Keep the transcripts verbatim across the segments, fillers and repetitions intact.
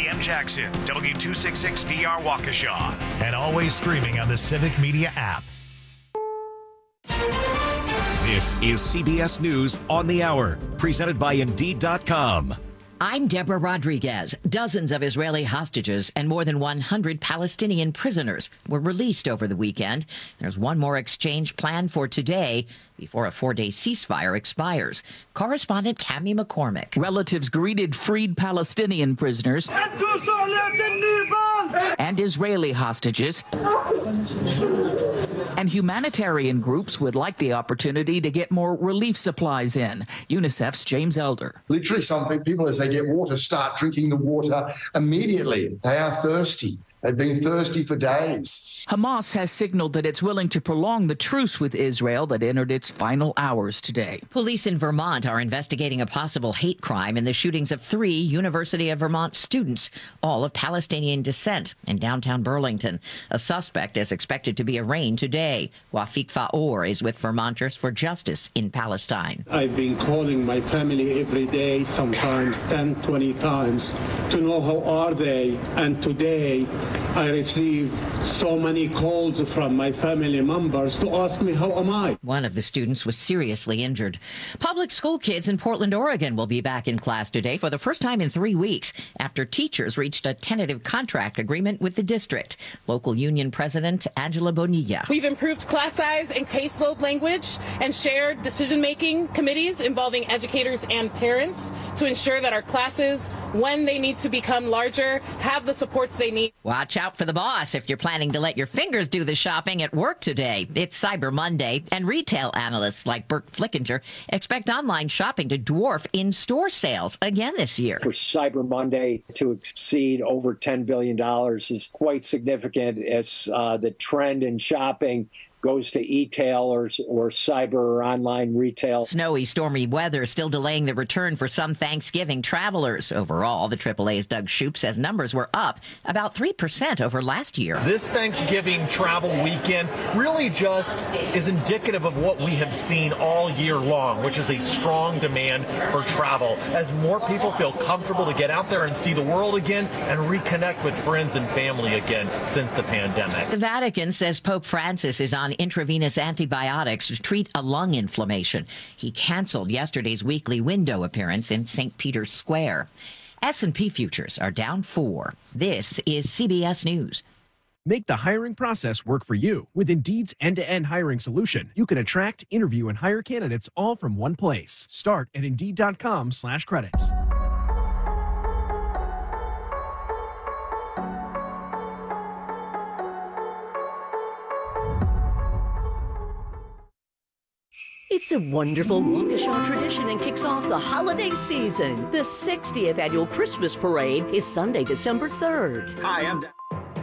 M Jackson, W two sixty-six D R Waukesha, and always streaming on the Civic Media app. This is C B S News on the Hour, presented by Indeed dot com. I'm Deborah Rodriguez. Dozens of Israeli hostages and more than one hundred Palestinian prisoners were released over the weekend. There's one more exchange planned for today before a four-day ceasefire expires. Correspondent Tammy McCormick. Relatives greeted freed Palestinian prisoners and Israeli hostages. And humanitarian groups would like the opportunity to get more relief supplies in. UNICEF's James Elder. Literally, some people, as they get water, start drinking the water immediately. They are thirsty. They've been thirsty for days. Hamas has signaled that it's willing to prolong the truce with Israel that entered its final hours today. Police in Vermont are investigating a possible hate crime in the shootings of three University of Vermont students, all of Palestinian descent, in downtown Burlington. A suspect is expected to be arraigned today. Wafik Faor is with Vermonters for Justice in Palestine. I've been calling my family every day, sometimes ten, twenty times, to know how are they. And today, I received so many calls from my family members to ask me, how am I? One of the students was seriously injured. Public school kids in Portland, Oregon will be back in class today for the first time in three weeks after teachers reached a tentative contract agreement with the district. Local union president Angela Bonilla. We've improved class size and caseload language and shared decision-making committees involving educators and parents to ensure that our classes, when they need to become larger, have the supports they need. Watch out for the boss if you're planning to let your fingers do the shopping at work today. It's Cyber Monday, and retail analysts like Burt Flickinger expect online shopping to dwarf in-store sales again this year. For Cyber Monday to exceed over ten billion dollars is quite significant as uh, the trend in shopping goes to e-tailers or cyber or online retail. Snowy, stormy weather still delaying the return for some Thanksgiving travelers. Overall, the triple A's Doug Shoup says numbers were up about three percent over last year. This Thanksgiving travel weekend really just is indicative of what we have seen all year long, which is a strong demand for travel as more people feel comfortable to get out there and see the world again and reconnect with friends and family again since the pandemic. The Vatican says Pope Francis is on intravenous antibiotics to treat a lung inflammation. He canceled yesterday's weekly window appearance in Saint Peter's Square. S and P futures are down four. This is C B S News. Make the hiring process work for you. With Indeed's end-to-end hiring solution, you can attract, interview, and hire candidates all from one place. Start at Indeed.com slash credits. It's a wonderful Waukesha tradition and kicks off the holiday season. The sixtieth annual Christmas Parade is Sunday, December third. Hi, I'm Dan.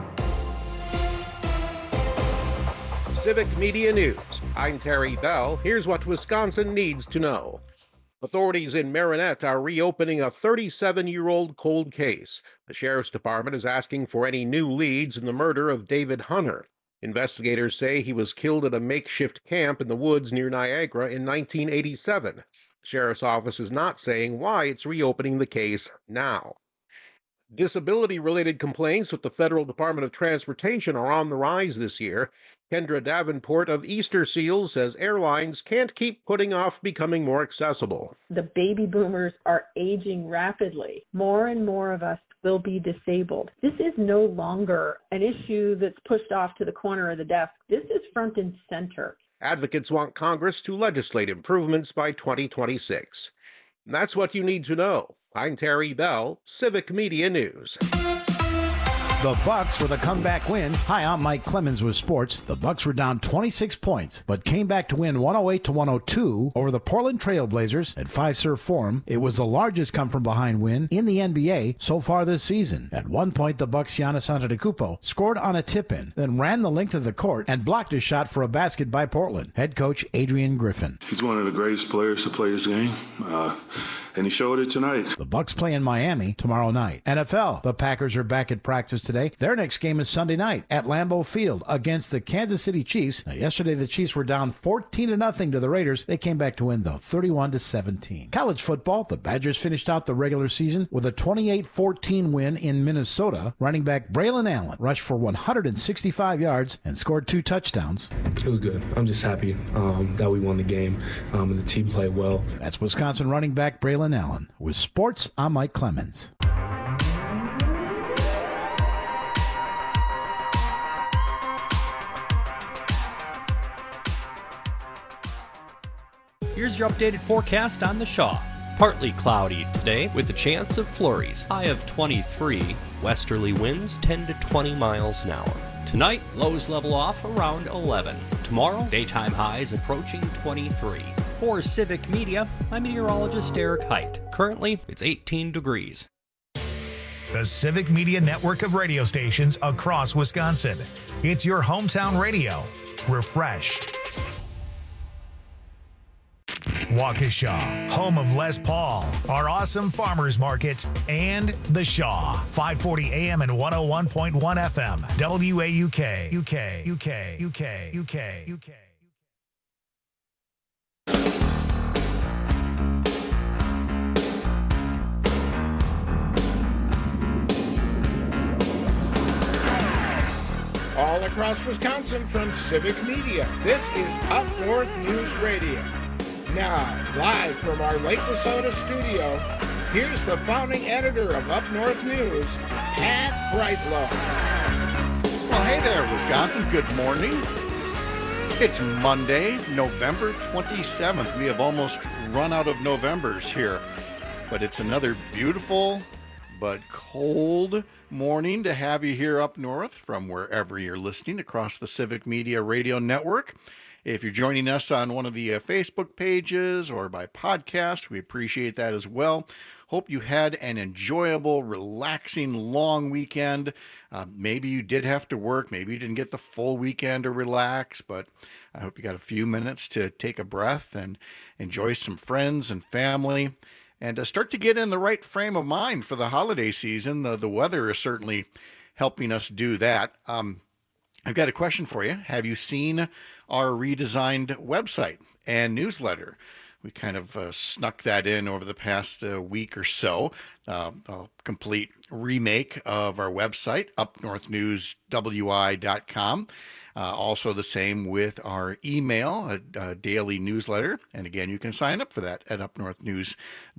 Civic Media News. I'm Terry Bell. Here's what Wisconsin needs to know. Authorities in Marinette are reopening a thirty-seven-year-old cold case. The Sheriff's Department is asking for any new leads in the murder of David Hunter. Investigators say he was killed at a makeshift camp in the woods near Niagara in nineteen eighty-seven. The Sheriff's Office is not saying why it's reopening the case now. Disability-related complaints with the Federal Department of Transportation are on the rise this year. Kendra Davenport of Easter Seals says airlines can't keep putting off becoming more accessible. The baby boomers are aging rapidly. More and more of us will be disabled. This is no longer an issue that's pushed off to the corner of the desk. This is front and center. Advocates want Congress to legislate improvements by twenty twenty-six. And that's what you need to know. I'm Terry Bell, Civic Media News. The Bucks with a comeback win. Hi, I'm Mike Clemens with sports. The Bucks were down twenty-six points, but came back to win one oh eight to one oh two over the Portland Trail Blazers at Fiserv Forum. It was the largest come-from-behind win in the N B A so far this season. At one point, the Bucks' Giannis Antetokounmpo scored on a tip-in, then ran the length of the court and blocked a shot for a basket by Portland. Head coach Adrian Griffin. He's one of the greatest players to play this game. Uh, and he showed it tonight. The Bucs play in Miami tomorrow night. N F L, the Packers are back at practice today. Their next game is Sunday night at Lambeau Field against the Kansas City Chiefs. Now, yesterday the Chiefs were down fourteen to nothing to the Raiders. They came back to win, though, thirty-one to seventeen. College football, the Badgers finished out the regular season with a twenty-eight fourteen win in Minnesota. Running back Braylon Allen rushed for one hundred sixty-five yards and scored two touchdowns. It was good. I'm just happy um, that we won the game um, and the team played well. That's Wisconsin running back Braylon Allen. With sports, I'm Mike Clemens. Here's your updated forecast on the Shaw. Partly cloudy today with a chance of flurries. High of twenty-three. Westerly winds ten to twenty miles an hour. Tonight, lows level off around eleven. Tomorrow, daytime highs approaching twenty-three. For Civic Media, I'm meteorologist Eric Height. Currently, it's eighteen degrees. The Civic Media network of radio stations across Wisconsin. It's your hometown radio. Refreshed. Waukesha, home of Les Paul, our awesome farmers market, and The Shaw, five forty A M and one oh one point one F M, W A U K, U K, U K, U K, U K, U K. All across Wisconsin from Civic Media, this is Up North News Radio. Now, live from our Lake Wissota studio, here's the founding editor of Up North News, Pat Brightlow. Well, hey there, Wisconsin. Good morning. It's Monday, November twenty-seventh. We have almost run out of Novembers here, but it's another beautiful but cold morning to have you here up north from wherever you're listening across the Civic Media Radio Network. If you're joining us on one of the uh, Facebook pages or by podcast, we appreciate that as well. Hope you had an enjoyable, relaxing, long weekend. Uh, maybe you did have to work. Maybe you didn't get the full weekend to relax, but I hope you got a few minutes to take a breath and enjoy some friends and family and uh, start to get in the right frame of mind for the holiday season. The, the weather is certainly helping us do that. Um, I've got a question for you. Have you seen our redesigned website and newsletter? We kind of uh, snuck that in over the past uh, week or so. Uh, a complete remake of our website, up north news w i dot com. Uh, also the same with our email, a, a daily newsletter. And again, you can sign up for that at up north news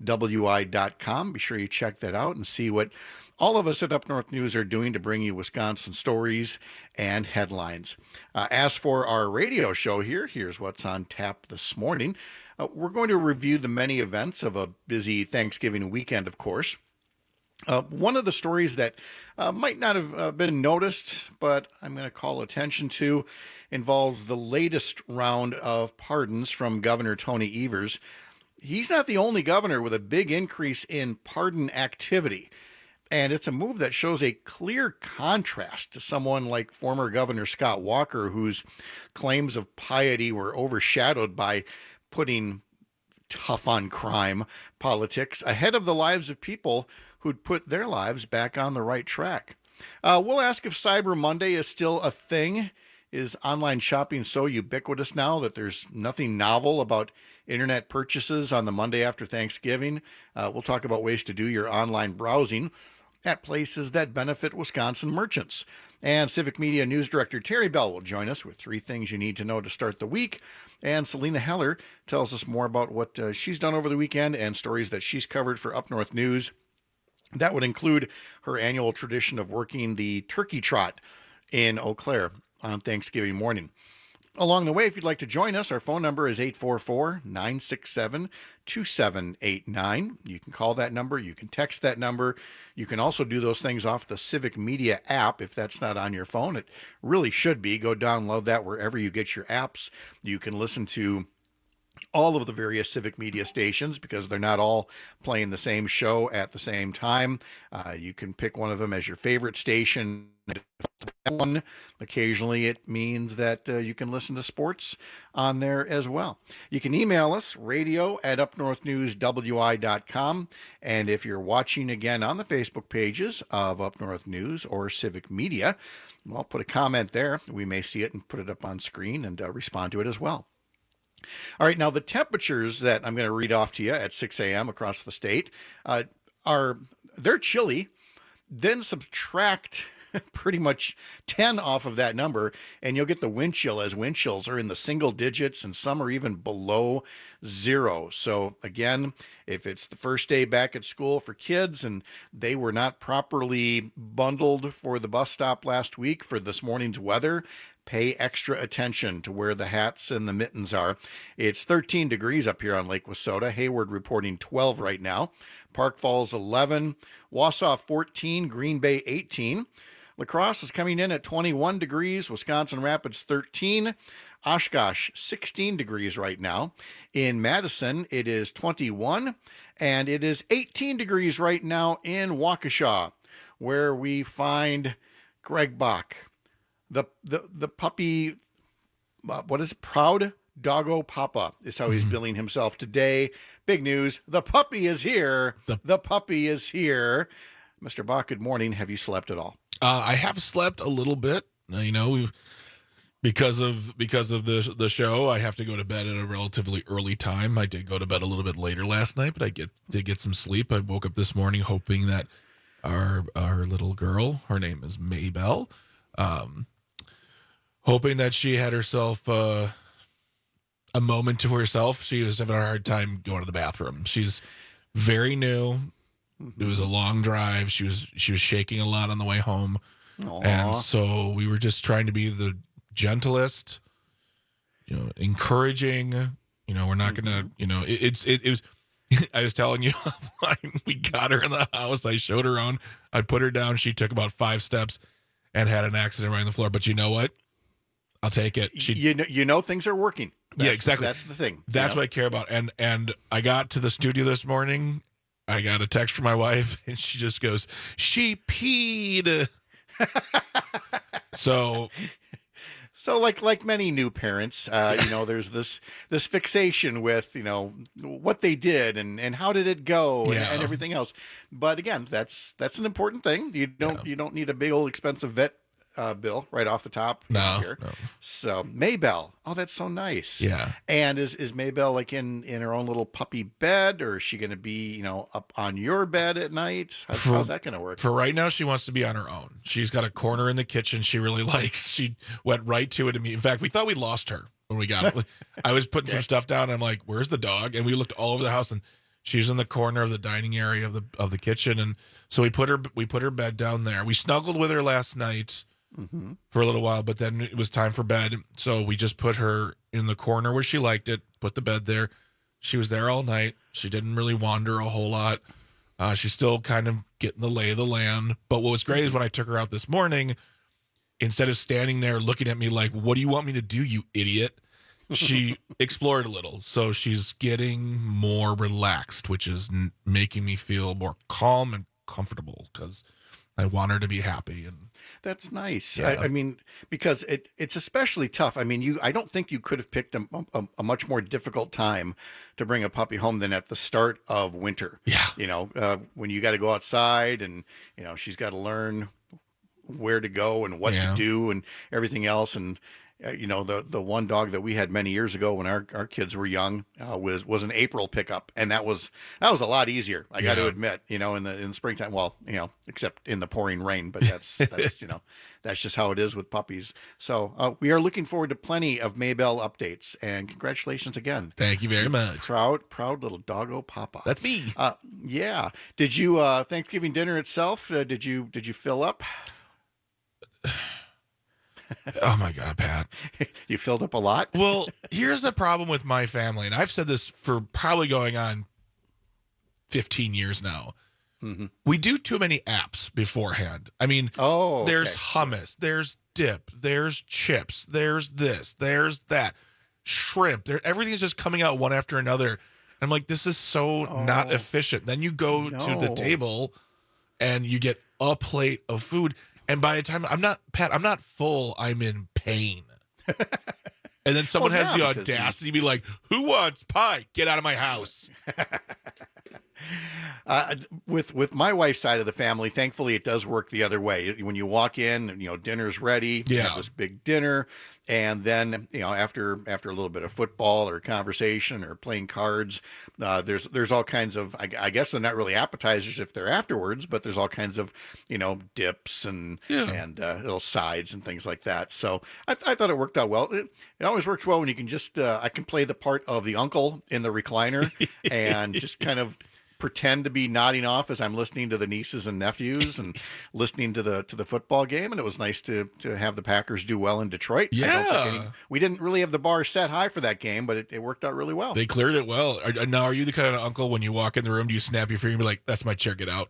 w i dot com. Be sure you check that out and see what all of us at Up North News are doing to bring you Wisconsin stories and headlines. Uh, as for our radio show here, here's what's on tap this morning. Uh, we're going to review the many events of a busy Thanksgiving weekend, of course. Uh, one of the stories that uh, might not have uh, been noticed, but I'm going to call attention to, involves the latest round of pardons from Governor Tony Evers. He's not the only governor with a big increase in pardon activity. And it's a move that shows a clear contrast to someone like former Governor Scott Walker, whose claims of piety were overshadowed by putting tough on crime politics ahead of the lives of people who'd put their lives back on the right track. Uh, we'll ask if Cyber Monday is still a thing. Is online shopping so ubiquitous now that there's nothing novel about internet purchases on the Monday after Thanksgiving? Uh, we'll talk about ways to do your online browsing at places that benefit Wisconsin merchants. And Civic Media News Director Terry Bell will join us with three things you need to know to start the week. And Selena Heller tells us more about what uh, she's done over the weekend and stories that she's covered for Up North News. That would include her annual tradition of working the turkey trot in Eau Claire on Thanksgiving morning. Along the way, if you'd like to join us, our phone number is eight four four, nine six seven, two seven eight nine. You can call that number. You can text that number. You can also do those things off the Civic Media app if that's not on your phone. It really should be. Go download that wherever you get your apps. You can listen to all of the various Civic Media stations because they're not all playing the same show at the same time. Uh, you can pick one of them as your favorite station one. Occasionally it means that uh, you can listen to sports on there as well. You can email us, radio at up north news w i dot com. And if you're watching again on the Facebook pages of Up North News or Civic Media, well, put a comment there. We may see it and put it up on screen and uh, respond to it as well. All right, now the temperatures that I'm going to read off to you at six a.m. across the state uh, are, they're chilly. Then subtract pretty much ten off of that number, and you'll get the wind chill, as wind chills are in the single digits, and some are even below zero. So again, if it's the first day back at school for kids and they were not properly bundled for the bus stop last week for this morning's weather, pay extra attention to where the hats and the mittens are. It's thirteen degrees up here on Lake Wissota. Hayward reporting twelve right now. Park Falls eleven. Wausau fourteen. Green Bay eighteen. La Crosse is coming in at twenty-one degrees. Wisconsin Rapids thirteen. Oshkosh sixteen degrees right now. In Madison, it is twenty-one. And it is eighteen degrees right now in Waukesha, where we find Greg Bach. The the the puppy, uh, what is it? Proud Doggo Papa is how he's mm-hmm. billing himself today. Big news. The puppy is here. The, the puppy is here. Mister Bach, good morning. Have you slept at all? Uh, I have slept a little bit. Uh, you know, we've, because of because of the the show, I have to go to bed at a relatively early time. I did go to bed a little bit later last night, but I get did get some sleep. I woke up this morning hoping that our our little girl, her name is Maybell, um, hoping that she had herself uh, a moment to herself. She was having a hard time going to the bathroom. She's very new. It was a long drive. She was she was shaking a lot on the way home. Aww. And so we were just trying to be the gentlest, you know, encouraging. You know, we're not mm-hmm. gonna, you know, it, it's it, it was. I was telling you, we got her in the house. I showed her on. I put her down. She took about five steps and had an accident right on the floor. But you know what? I'll take it. She, you know, you know things are working. That's, yeah, exactly. That's the thing. That's you know? what I care about. And and I got to the studio this morning. I got a text from my wife, and she just goes, "She peed." so, so like like many new parents, uh, you know, there's this this fixation with, you know, what they did and, and how did it go and, yeah. and everything else. But again, that's that's an important thing. You don't yeah. you don't need a big old expensive vet uh, bill right off the top. No, here. no. So Maybell, oh, that's so nice. Yeah. And is is Maybell like in, in her own little puppy bed, or is she going to be, you know, up on your bed at night? How's, for, how's that going to work? For right now, she wants to be on her own. She's got a corner in the kitchen she really likes. She went right to it. In fact, we thought we lost her when we got it. I was putting yeah. some stuff down. And I'm like, "Where's the dog?" And we looked all over the house, and she's in the corner of the dining area of the of the kitchen. And so we put her we put her bed down there. We snuggled with her last night. Mm-hmm. For a little while, but then it was time for bed, so we just put her in the corner where she liked it, put the bed there. She was there all night. She didn't really wander a whole lot. Uh, she's still kind of getting the lay of the land. But what was great is when I took her out this morning, instead of standing there looking at me like, "What do you want me to do, you idiot?" she explored a little. So she's getting more relaxed, which is n- making me feel more calm and comfortable, because I want her to be happy. And that's nice. Yeah. I, I mean, because it it's especially tough. I mean, you I don't think you could have picked a, a, a much more difficult time to bring a puppy home than at the start of winter. Yeah. You know, uh, when you got to go outside and, you know, she's got to learn where to go and what yeah. to do and everything else. And, uh, you know, the the one dog that we had many years ago when our, our kids were young uh, was was an April pickup, and that was that was a lot easier. I got yeah. to admit, you know, in the in the springtime. Well, you know, except in the pouring rain, but that's that's you know that's just how it is with puppies. So uh, we are looking forward to plenty of Maybell updates, and congratulations again. Thank you very much. Proud proud little doggo Papa. That's me. Uh, yeah. Did you uh, Thanksgiving dinner itself? Uh, did you did you fill up? Oh my God, Pat. You filled up a lot? Well, here's the problem with my family, and I've said this for probably going on fifteen years now. Mm-hmm. We do too many apps beforehand. I mean, oh, okay. There's hummus, there's dip, there's chips, there's this, there's that, shrimp. There, everything's just coming out one after another. I'm like, this is so oh, not efficient. Then you go no. to the table and you get a plate of food. And by the time I'm not, Pat, I'm not full, I'm in pain. And then someone Well, has yeah, the because audacity to be like, who wants pie? Get out of my house. Uh, with with my wife's side of the family, thankfully, it does work the other way. When you walk in, you know, dinner's ready. You Yeah. have this big dinner, and then you know, after after a little bit of football or conversation or playing cards, uh, there's there's all kinds of. I, I guess they're not really appetizers if they're afterwards, but there's all kinds of you know dips and Yeah. and uh, little sides and things like that. So I, th- I thought it worked out well. It, it always works well when you can just uh, I can play the part of the uncle in the recliner and just kind of pretend to be nodding off as I'm listening to the nieces and nephews and listening to the to the football game. And it was nice to to have the Packers do well in Detroit. I don't think Yeah. any, we didn't really have the bar set high for that game, but it, it worked out really well. They cleared it well. Are, now, are you the kind of uncle when you walk in the room, do you snap your finger and be like, that's my chair, get out?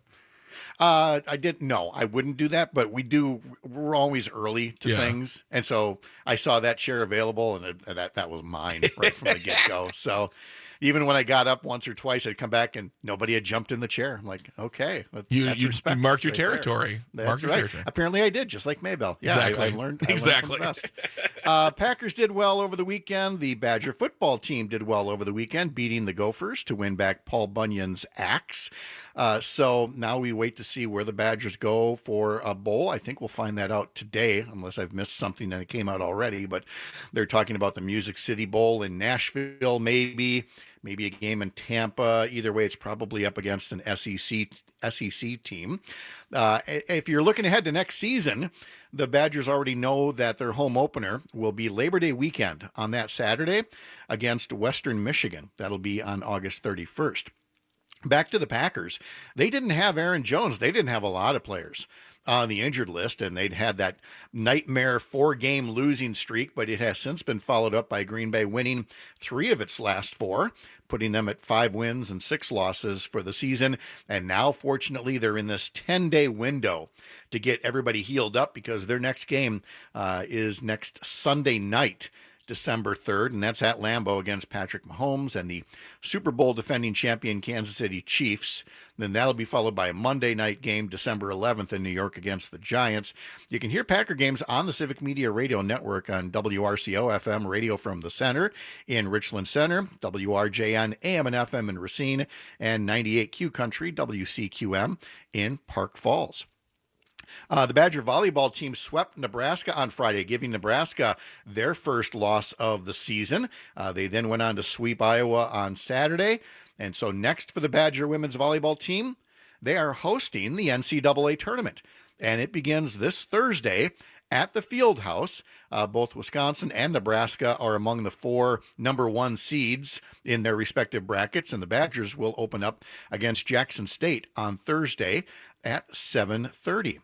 Uh, I didn't. No, I wouldn't do that. But we do. We're always early to Yeah. things, and so I saw that chair available, and it, that that was mine right from the get go. So even when I got up once or twice, I'd come back and nobody had jumped in the chair. I'm like, okay, that's, You- that's you- you respect marked your right there. territory. That's Marked your right. territory. Apparently, I did, just like Maybell. Yeah, I- Exactly. I, learned I Exactly. Learned from the best. Uh, Packers did well over the weekend. The Badger football team did well over the weekend, beating the Gophers to win back Paul Bunyan's axe. Uh, so now we wait to see where the Badgers go for a bowl. I think we'll find that out today, unless I've missed something that came out already. But they're talking about the Music City Bowl in Nashville, maybe, maybe a game in Tampa. Either way, it's probably up against an S E C S E C team. Uh, if you're looking ahead to next season, the Badgers already know that their home opener will be Labor Day weekend on that Saturday against Western Michigan. That'll be on August thirty-first. Back to the Packers. They didn't have Aaron Jones. They didn't have a lot of players on the injured list, and they'd had that nightmare four-game losing streak, but it has since been followed up by Green Bay winning three of its last four, putting them at five wins and six losses for the season. And now, fortunately, they're in this ten-day window to get everybody healed up because their next game uh, is next Sunday night, December third, and that's at Lambeau against Patrick Mahomes and the Super Bowl defending champion Kansas City Chiefs. Then that'll be followed by a Monday night game, December eleventh in New York against the Giants. You can hear Packer games on the Civic Media Radio Network on W R C O F M radio from the center in Richland Center, W R J N A M and F M in Racine, and ninety-eight Q Country, W C Q M in Park Falls. Uh, the Badger volleyball team swept Nebraska on Friday, giving Nebraska their first loss of the season. Uh, they then went on to sweep Iowa on Saturday. And so next for the Badger women's volleyball team, they are hosting the N C double A tournament. And it begins this Thursday at the Field House. Uh, both Wisconsin and Nebraska are among the four number one seeds in their respective brackets. And the Badgers will open up against Jackson State on Thursday at seven thirty.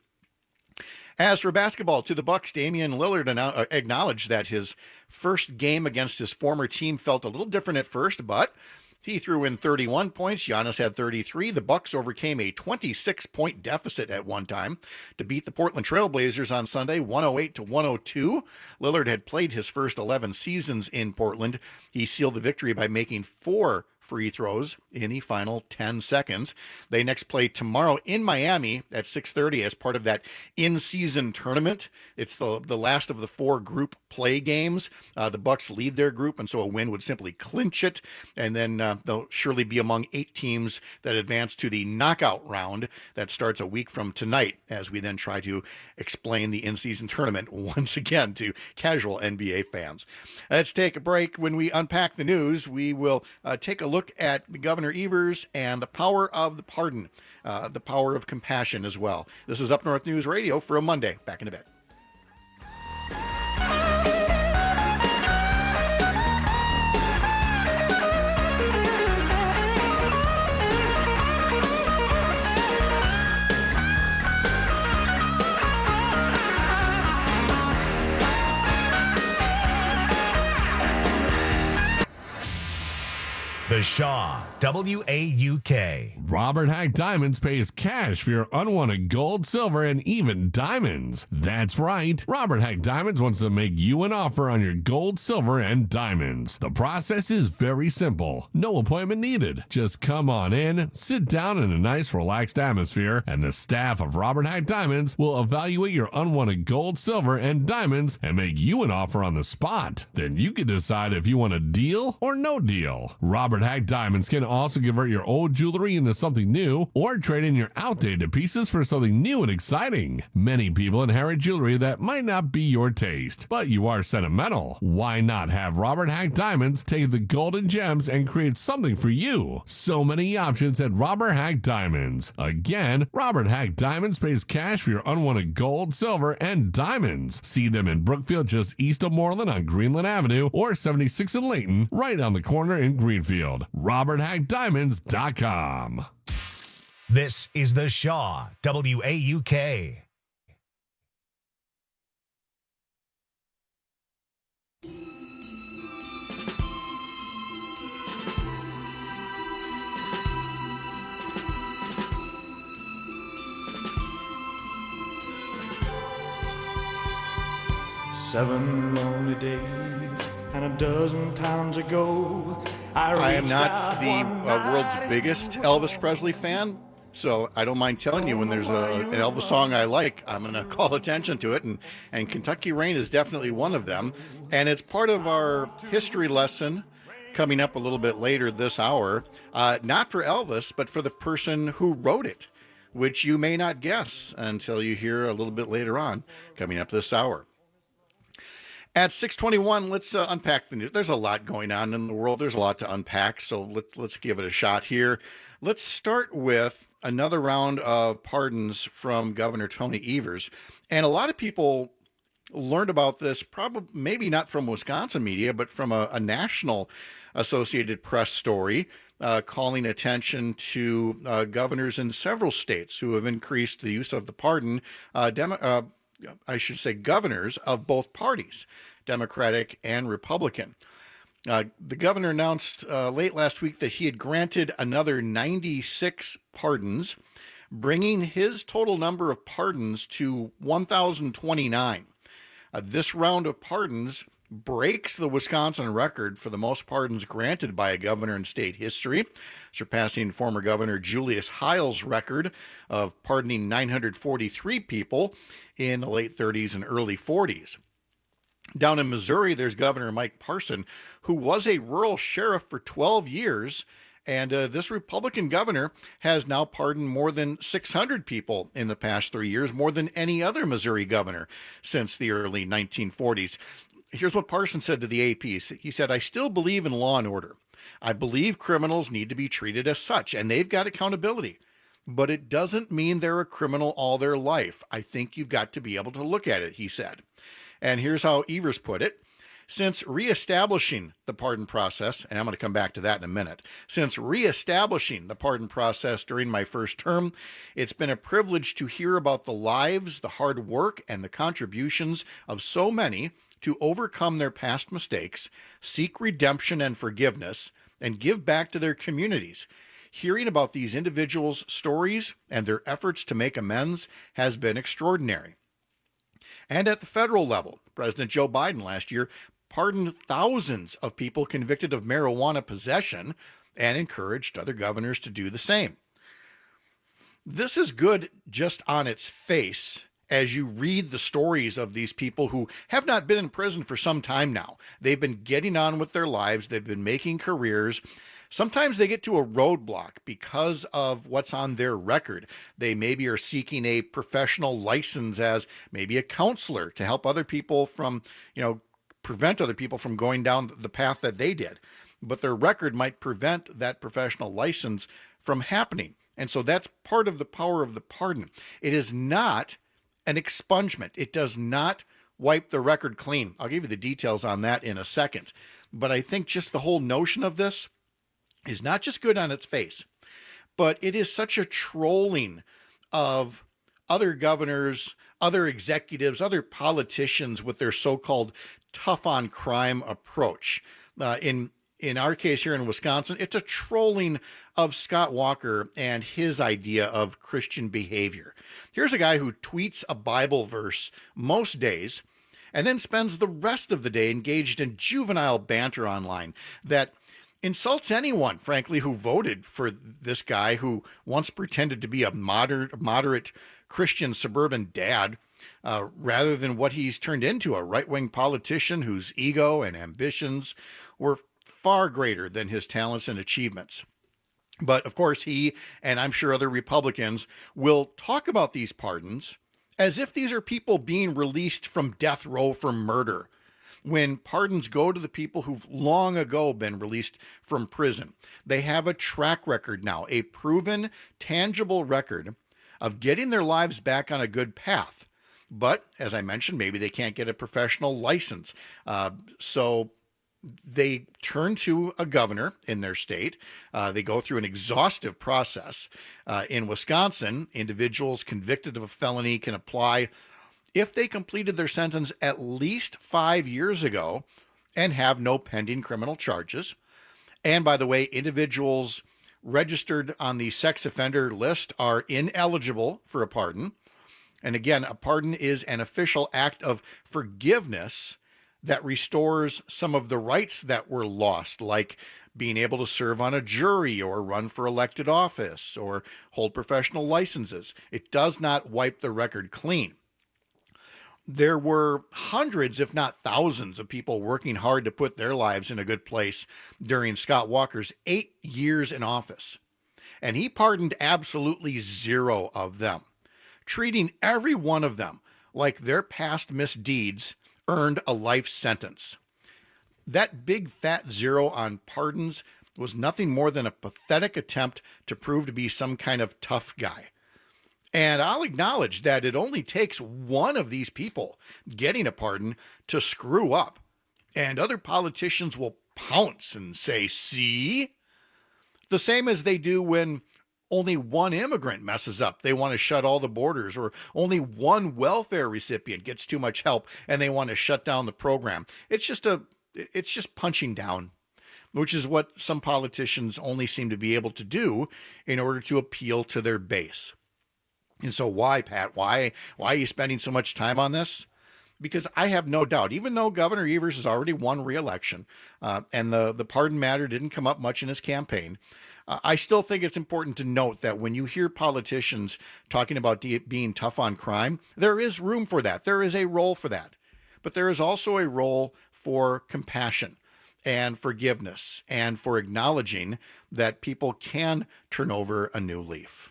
As for basketball, to the Bucks, Damian Lillard acknowledged that his first game against his former team felt a little different at first, but he threw in thirty-one points. Giannis had thirty-three. The Bucks overcame a twenty-six point deficit at one time to beat the Portland Trailblazers on Sunday, one oh eight to one oh two. Lillard had played his first eleven seasons in Portland. He sealed the victory by making four free throws in the final ten seconds. They next play tomorrow in Miami at six thirty as part of that in-season tournament. It's the, the last of the four group play games. Uh, the Bucks lead their group, and so a win would simply clinch it. And then uh, they'll surely be among eight teams that advance to the knockout round that starts a week from tonight, as we then try to explain the in-season tournament once again to casual N B A fans. Let's take a break. When we unpack the news, we will uh, take a look at Governor Evers and the power of the pardon, uh, the power of compassion as well. This is Up North News Radio for a Monday. Back in a bit. The Shaw W A U K. Robert Hack Diamonds pays cash for your unwanted gold, silver, and even diamonds. That's right. Robert Hack Diamonds wants to make you an offer on your gold, silver, and diamonds. The process is very simple. No appointment needed. Just come on in, sit down in a nice, relaxed atmosphere, and the staff of Robert Hack Diamonds will evaluate your unwanted gold, silver, and diamonds and make you an offer on the spot. Then you can decide if you want a deal or no deal. Robert Hack Diamonds can also convert your old jewelry into something new or trade in your outdated pieces for something new and exciting. Many people inherit jewelry that might not be your taste, but you are sentimental. Why not have Robert Hack Diamonds take the golden gems and create something for you? So many options at Robert Hack Diamonds. Again, Robert Hack Diamonds pays cash for your unwanted gold, silver, and diamonds. See them in Brookfield just east of Moreland on Greenland Avenue or seventy-six in Layton, right on the corner in Greenfield. robert hack diamonds dot com. This is The Shaw, W A U K. Seven lonely days and a dozen times ago, I, I am not out the uh, world's biggest Elvis Presley fan, so I don't mind telling you when there's a, an Elvis song I like, I'm going to call attention to it, and, and Kentucky Rain is definitely one of them. And it's part of our history lesson coming up a little bit later this hour, uh, not for Elvis, but for the person who wrote it, which you may not guess until you hear a little bit later on coming up this hour. At six twenty-one, let's uh, unpack the news. There's a lot going on in the world. There's a lot to unpack, so let, let's give it a shot here. Let's start with another round of pardons from Governor Tony Evers. And a lot of people learned about this, probably maybe not from Wisconsin media, but from a, a national Associated Press story uh, calling attention to uh, governors in several states who have increased the use of the pardon, uh, Demo- uh, I should say governors of both parties, Democratic and Republican. Uh, the governor announced uh, late last week that he had granted another ninety-six pardons, bringing his total number of pardons to one thousand twenty-nine. Uh, this round of pardons breaks the Wisconsin record for the most pardons granted by a governor in state history, surpassing former Governor Julius Heil's record of pardoning nine hundred forty-three people in the late thirties and early forties. Down in Missouri, there's Governor Mike Parson, who was a rural sheriff for twelve years, and uh, this Republican governor has now pardoned more than six hundred people in the past three years, more than any other Missouri governor since the early nineteen forties. Here's what Parson said to the A P. He said, "I still believe in law and order. I believe criminals need to be treated as such, and they've got accountability. But it doesn't mean they're a criminal all their life. I think you've got to be able to look at it," he said. And here's how Evers put it. Since reestablishing the pardon process, and I'm going to come back to that in a minute, since reestablishing the pardon process during my first term, it's been a privilege to hear about the lives, the hard work, and the contributions of so many to overcome their past mistakes, seek redemption and forgiveness, and give back to their communities. Hearing about these individuals' stories and their efforts to make amends has been extraordinary. And at the federal level, President Joe Biden last year pardoned thousands of people convicted of marijuana possession and encouraged other governors to do the same. This is good just on its face as you read the stories of these people who have not been in prison for some time now. They've been getting on with their lives. They've been making careers. Sometimes they get to a roadblock because of what's on their record. They maybe are seeking a professional license as maybe a counselor to help other people from, you know, prevent other people from going down the path that they did. But their record might prevent that professional license from happening. And so that's part of the power of the pardon. It is not an expungement. It does not wipe the record clean. I'll give you the details on that in a second. But I think just the whole notion of this is not just good on its face, but it is such a trolling of other governors, other executives, other politicians with their so-called tough on crime approach. Uh, in in our case here in Wisconsin, it's a trolling of Scott Walker and his idea of Christian behavior. Here's a guy who tweets a Bible verse most days and then spends the rest of the day engaged in juvenile banter online that insults anyone, frankly, who voted for this guy who once pretended to be a moderate, moderate Christian suburban dad, uh, rather than what he's turned into, a right-wing politician whose ego and ambitions were far greater than his talents and achievements. But of course, he, and I'm sure other Republicans, will talk about these pardons as if these are people being released from death row for murder, when pardons go to the people who've long ago been released from prison. They have a track record now, a proven, tangible record of getting their lives back on a good path. But, as I mentioned, maybe they can't get a professional license. Uh, so they turn to a governor in their state. Uh, they go through an exhaustive process. Uh, in Wisconsin, individuals convicted of a felony can apply if they completed their sentence at least five years ago and have no pending criminal charges. And by the way, individuals registered on the sex offender list are ineligible for a pardon. And again, a pardon is an official act of forgiveness that restores some of the rights that were lost, like being able to serve on a jury or run for elected office or hold professional licenses. It does not wipe the record clean. There were hundreds, if not thousands, of people working hard to put their lives in a good place during Scott Walker's eight years in office. And he pardoned absolutely zero of them, treating every one of them like their past misdeeds earned a life sentence. That big fat zero on pardons was nothing more than a pathetic attempt to prove to be some kind of tough guy. And I'll acknowledge that it only takes one of these people getting a pardon to screw up. And other politicians will pounce and say, see? The same as they do when only one immigrant messes up. They want to shut all the borders, or only one welfare recipient gets too much help and they want to shut down the program. It's just a, it's just punching down, which is what some politicians only seem to be able to do in order to appeal to their base. And so why, Pat? Why, why are you spending so much time on this? Because I have no doubt, even though Governor Evers has already won re-election, uh, and the, the pardon matter didn't come up much in his campaign, uh, I still think it's important to note that when you hear politicians talking about de- being tough on crime, there is room for that. There is a role for that. But there is also a role for compassion and forgiveness and for acknowledging that people can turn over a new leaf.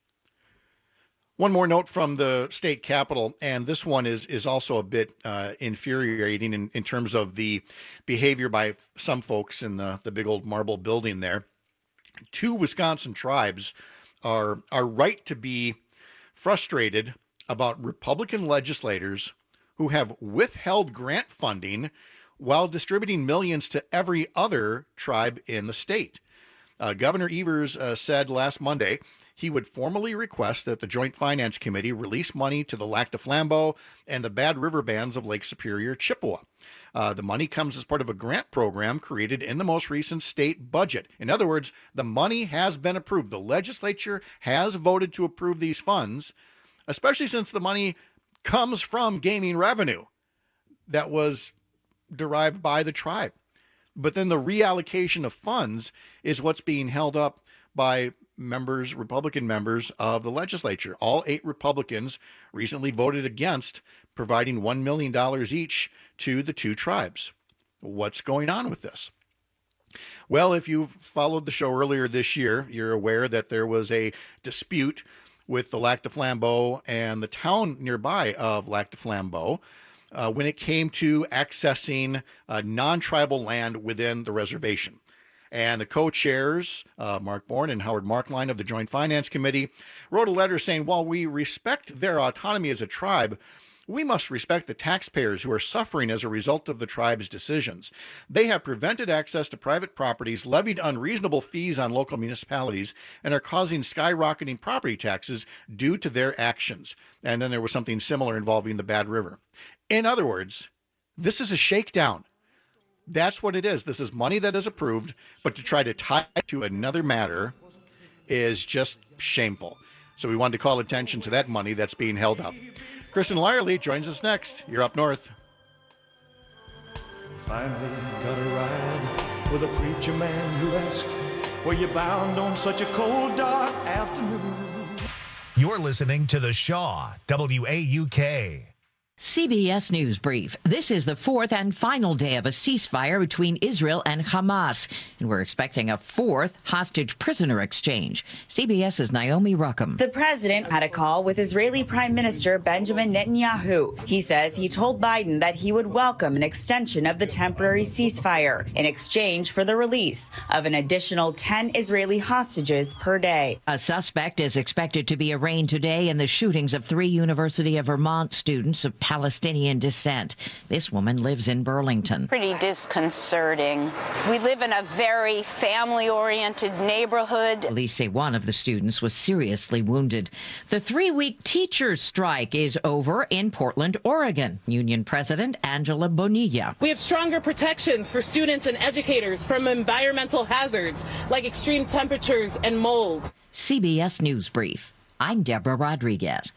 One more note from the state capitol, and this one is is also a bit uh, infuriating in, in terms of the behavior by some folks in the, the big old marble building there. Two Wisconsin tribes are, are right to be frustrated about Republican legislators who have withheld grant funding while distributing millions to every other tribe in the state. Uh, Governor Evers uh, said last Monday he would formally request that the Joint Finance Committee release money to the Lac du Flambeau and the Bad River bands of Lake Superior, Chippewa. Uh, the money comes as part of a grant program created in the most recent state budget. In other words, the money has been approved. The legislature has voted to approve these funds, especially since the money comes from gaming revenue that was derived by the tribe. But then the reallocation of funds is what's being held up by members, Republican members of the legislature. All eight Republicans recently voted against providing one million dollars each to the two tribes. What's going on with this? Well, if you've followed the show earlier this year, you're aware that there was a dispute with the Lac du Flambeau and the town nearby of Lac du Flambeau uh, when it came to accessing uh, non-tribal land within the reservation. And the co-chairs, uh, Mark Bourne and Howard Markline of the Joint Finance Committee, wrote a letter saying, while we respect their autonomy as a tribe, we must respect the taxpayers who are suffering as a result of the tribe's decisions. They have prevented access to private properties, levied unreasonable fees on local municipalities, and are causing skyrocketing property taxes due to their actions. And then there was something similar involving the Bad River. In other words, this is a shakedown. That's what it is. This is money that is approved, but to try to tie it to another matter is just shameful. So we wanted to call attention to that money that's being held up. Kristen Lyerly joins us next. You're up north. Finally got a ride with a preacher man who asked, were you bound on such a cold, dark afternoon? You're listening to The Shaw, W A U K. C B S News Brief. This is the fourth and final day of a ceasefire between Israel and Hamas, and we're expecting a fourth hostage prisoner exchange. CBS's Naomi Ruckham. The president had a call with Israeli Prime Minister Benjamin Netanyahu. He says he told Biden that he would welcome an extension of the temporary ceasefire in exchange for the release of an additional ten Israeli hostages per day. A suspect is expected to be arraigned today in the shootings of three University of Vermont students of Palestinian descent. This woman lives in Burlington. Pretty disconcerting. We live in a very family-oriented neighborhood. Police say one of the students was seriously wounded. The three-week teachers' strike is over in Portland, Oregon. Union President Angela Bonilla. We have stronger protections for students and educators from environmental hazards like extreme temperatures and mold. C B S News Brief. I'm Deborah Rodriguez.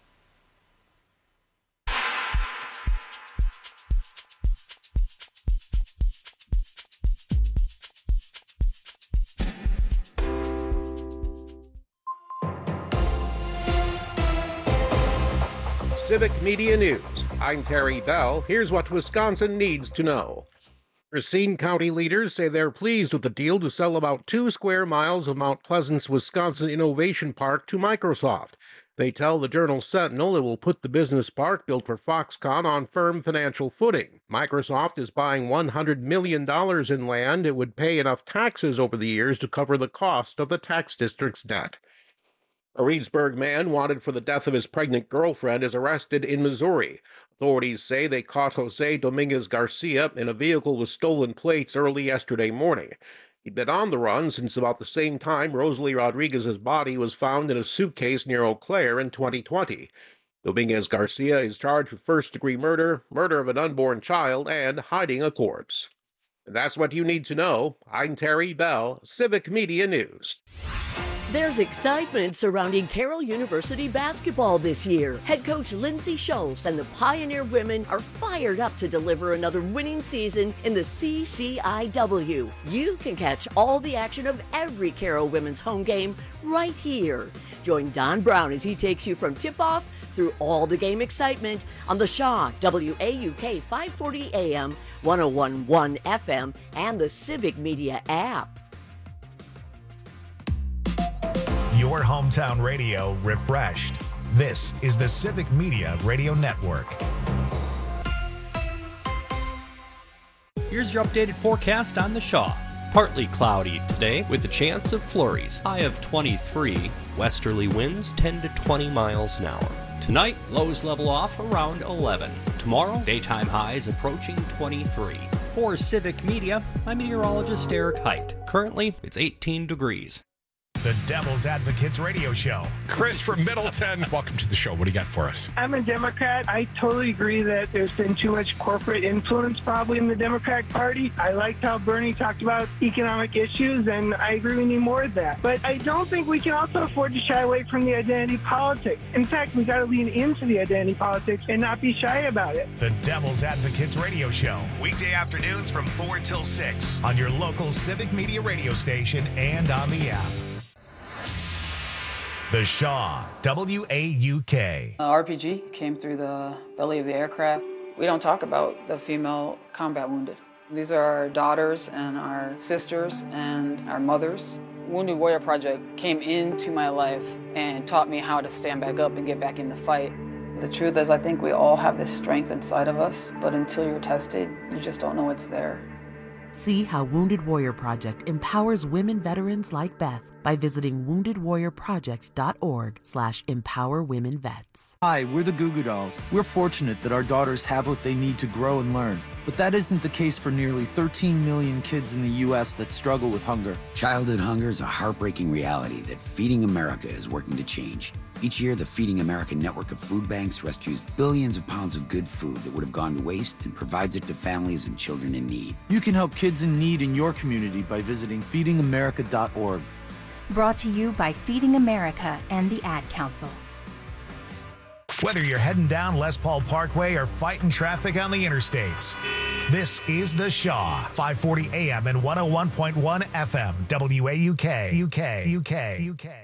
Civic Media News. I'm Terry Bell. Here's what Wisconsin needs to know. Racine County leaders say they're pleased with the deal to sell about two square miles of Mount Pleasant's Wisconsin Innovation Park to Microsoft. They tell the Journal Sentinel it will put the business park built for Foxconn on firm financial footing. Microsoft is buying one hundred million dollars in land. It would pay enough taxes over the years to cover the cost of the tax district's debt. A Reedsburg man wanted for the death of his pregnant girlfriend is arrested in Missouri. Authorities say they caught Jose Dominguez Garcia in a vehicle with stolen plates early yesterday morning. He'd been on the run since about the same time Rosalie Rodriguez's body was found in a suitcase near Eau Claire in twenty twenty. Dominguez Garcia is charged with first-degree murder, murder of an unborn child, and hiding a corpse. And that's what you need to know. I'm Terry Bell, Civic Media News. There's excitement surrounding Carroll University basketball this year. Head coach Lindsay Schultz and the Pioneer women are fired up to deliver another winning season in the C C I W. You can catch all the action of every Carroll women's home game right here. Join Don Brown as he takes you from tip-off through all the game excitement on the Shaw, W A U K five forty A M, one oh one point one F M, and the Civic Media app. Your hometown radio refreshed. This is the Civic Media Radio Network. Here's your updated forecast on the Shaw. Partly cloudy today with a chance of flurries. High of twenty-three. Westerly winds ten to twenty miles an hour. Tonight, lows level off around eleven. Tomorrow, daytime highs approaching twenty-three. For Civic Media, I'm meteorologist Eric Height. Currently, it's eighteen degrees. The Devil's Advocates Radio Show. Chris from Middleton, welcome to the show. What do you got for us? I'm a Democrat. I totally agree that there's been too much corporate influence probably in the Democratic Party. I liked how Bernie talked about economic issues, and I agree we need more of that. But I don't think we can also afford to shy away from the identity politics. In fact, we got to lean into the identity politics and not be shy about it. The Devil's Advocates Radio Show. Weekday afternoons from four until six on your local Civic Media radio station and on the app. The Shaw, W A U K. Uh, R P G came through the belly of the aircraft. We don't talk about the female combat wounded. These are our daughters and our sisters and our mothers. Wounded Warrior Project came into my life and taught me how to stand back up and get back in the fight. The truth is, I think we all have this strength inside of us, but until you're tested, you just don't know it's there. See how Wounded Warrior Project empowers women veterans like Beth by visiting wounded warrior project dot org slash empower women vets. Hi, we're the Goo Goo Dolls. We're fortunate that our daughters have what they need to grow and learn. But that isn't the case for nearly thirteen million kids in the U S that struggle with hunger. Childhood hunger is a heartbreaking reality that Feeding America is working to change. Each year, the Feeding America network of food banks rescues billions of pounds of good food that would have gone to waste and provides it to families and children in need. You can help kids in need in your community by visiting feeding america dot org. Brought to you by Feeding America and the Ad Council. Whether you're heading down Les Paul Parkway or fighting traffic on the interstates, this is The Shaw, five forty A M and one oh one point one F M, W A U K, U K, U K, U K.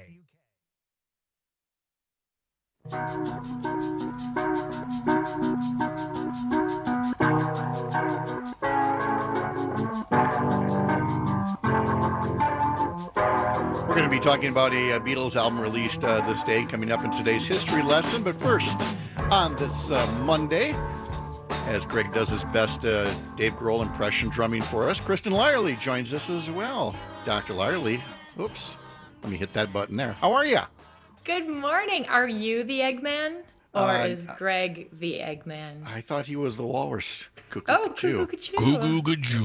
We're going to be talking about a, a Beatles album released uh, this day, coming up in today's history lesson. But first, on this uh, Monday, as Greg does his best uh, Dave Grohl impression drumming for us, Kristen Lyerly joins us as well. Doctor Lyerly, oops, let me hit that button there. How are you? Good morning. Are you the Eggman? Or Uh, is Greg the Eggman? I thought he was the walrus. Oh, cuckoo-cuckoo.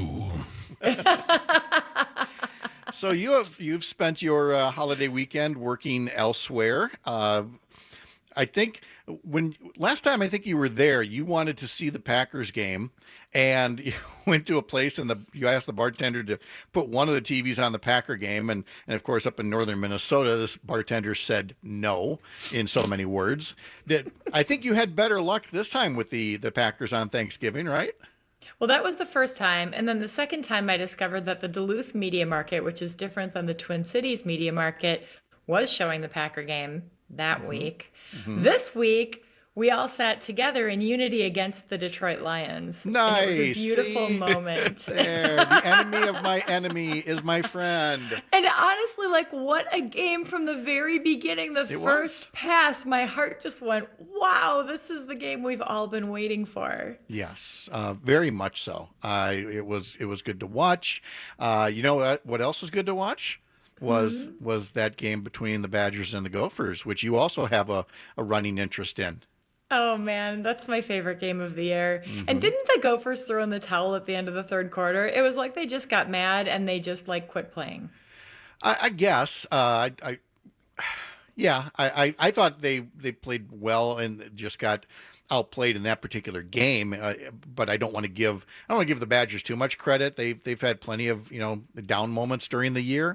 Goo-goo-goo-goo. So you have you've spent your uh, holiday weekend working elsewhere. Uh, I think when last time I think you were there, you wanted to see the Packers game, and you went to a place and the you asked the bartender to put one of the T Vs on the Packer game, and and of course up in northern Minnesota, this bartender said no in so many words. That I think you had better luck this time with the the Packers on Thanksgiving, right? Well, that was the first time. And then the second time I discovered that the Duluth Media Market, which is different than the Twin Cities Media Market, was showing the Packer game that mm-hmm. week. Mm-hmm. This week, we all sat together in unity against the Detroit Lions. Nice. And it was a beautiful See? moment. There, the enemy of my enemy is my friend. And honestly, like, what a game from the very beginning. The It first was. pass, my heart just went, wow, this is the game we've all been waiting for. Yes, uh, very much so. Uh, it was it was good to watch. Uh, you know what? What else was good to watch? Was mm-hmm. was that game between the Badgers and the Gophers, which you also have a, a running interest in. Oh, man, that's my favorite game of the year. Mm-hmm. And didn't the Gophers throw in the towel at the end of the third quarter? It was like they just got mad and they just, like, quit playing. I, I guess. Uh, I, I yeah, I, I, I thought they, they played well and just got outplayed in that particular game. Uh, but I don't want to give I don't want to give the Badgers too much credit. They've they've had plenty of you know down moments during the year.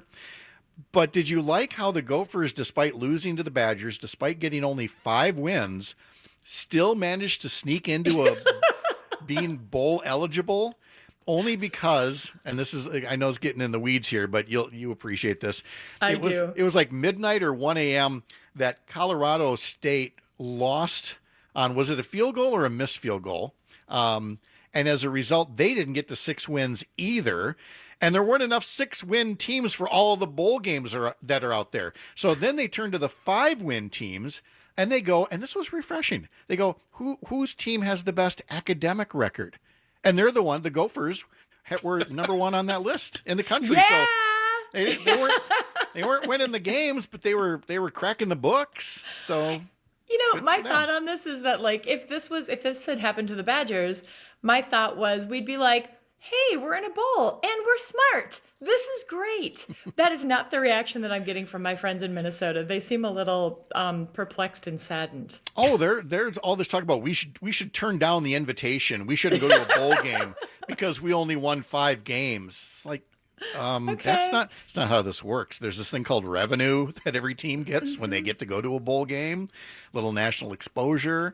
But did you like how the Gophers, despite losing to the Badgers, despite getting only five wins, still managed to sneak into a being bowl eligible? Only because, and this is, I know it's getting in the weeds here, but you'll you appreciate this. I it was, do. It was like midnight or one a.m. that Colorado State lost on, was it a field goal or a missed field goal? Um, and as a result, they didn't get to six wins either. And there weren't enough six-win teams for all of the bowl games are, that are out there. So then they turn to the five-win teams, and they go, and this was refreshing. They go, who whose team has the best academic record? And they're the one, the Gophers, were number one on that list in the country. Yeah! So they, they weren't they weren't winning the games, but they were they were cracking the books. So You know, Good my for them. thought on this is that, like, if this was, if this had happened to the Badgers, my thought was we'd be like, hey, we're in a bowl and we're smart. This is great. That is not the reaction that I'm getting from my friends in Minnesota. They seem a little um, perplexed and saddened. Oh, there, there's all this talk about we should we should turn down the invitation. We shouldn't go to a bowl game because we only won five games. It's like, um, Okay. that's not that's not how this works. There's this thing called revenue that every team gets when they get to go to a bowl game, little national exposure.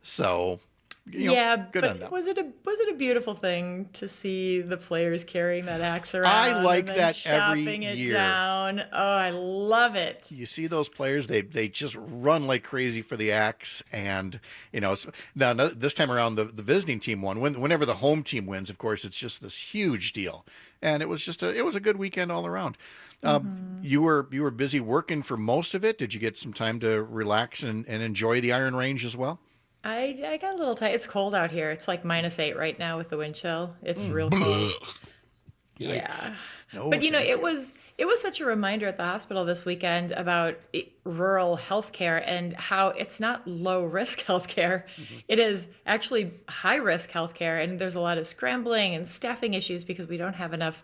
So, you know, yeah, good on but them. was it a was it a beautiful thing to see the players carrying that axe around? I like and then that every chopping it year. down. Oh, I love it. You see those players, they they just run like crazy for the axe. And, you know, it's, now no- this time around, the, the visiting team won. When, whenever the home team wins, of course, it's just this huge deal. And it was just a, it was a good weekend all around. Uh, Mm-hmm. You were you were busy working for most of it. Did you get some time to relax and, and enjoy the Iron Range as well? I, I got a little tight. It's cold out here. It's like minus eight right now with the wind chill. It's Mm. real cold. Yikes. Yeah. No, But you know, thank it was it was such a reminder at the hospital this weekend about i- rural healthcare and how it's not low risk healthcare. It is actually high risk healthcare, and there's a lot of scrambling and staffing issues because we don't have enough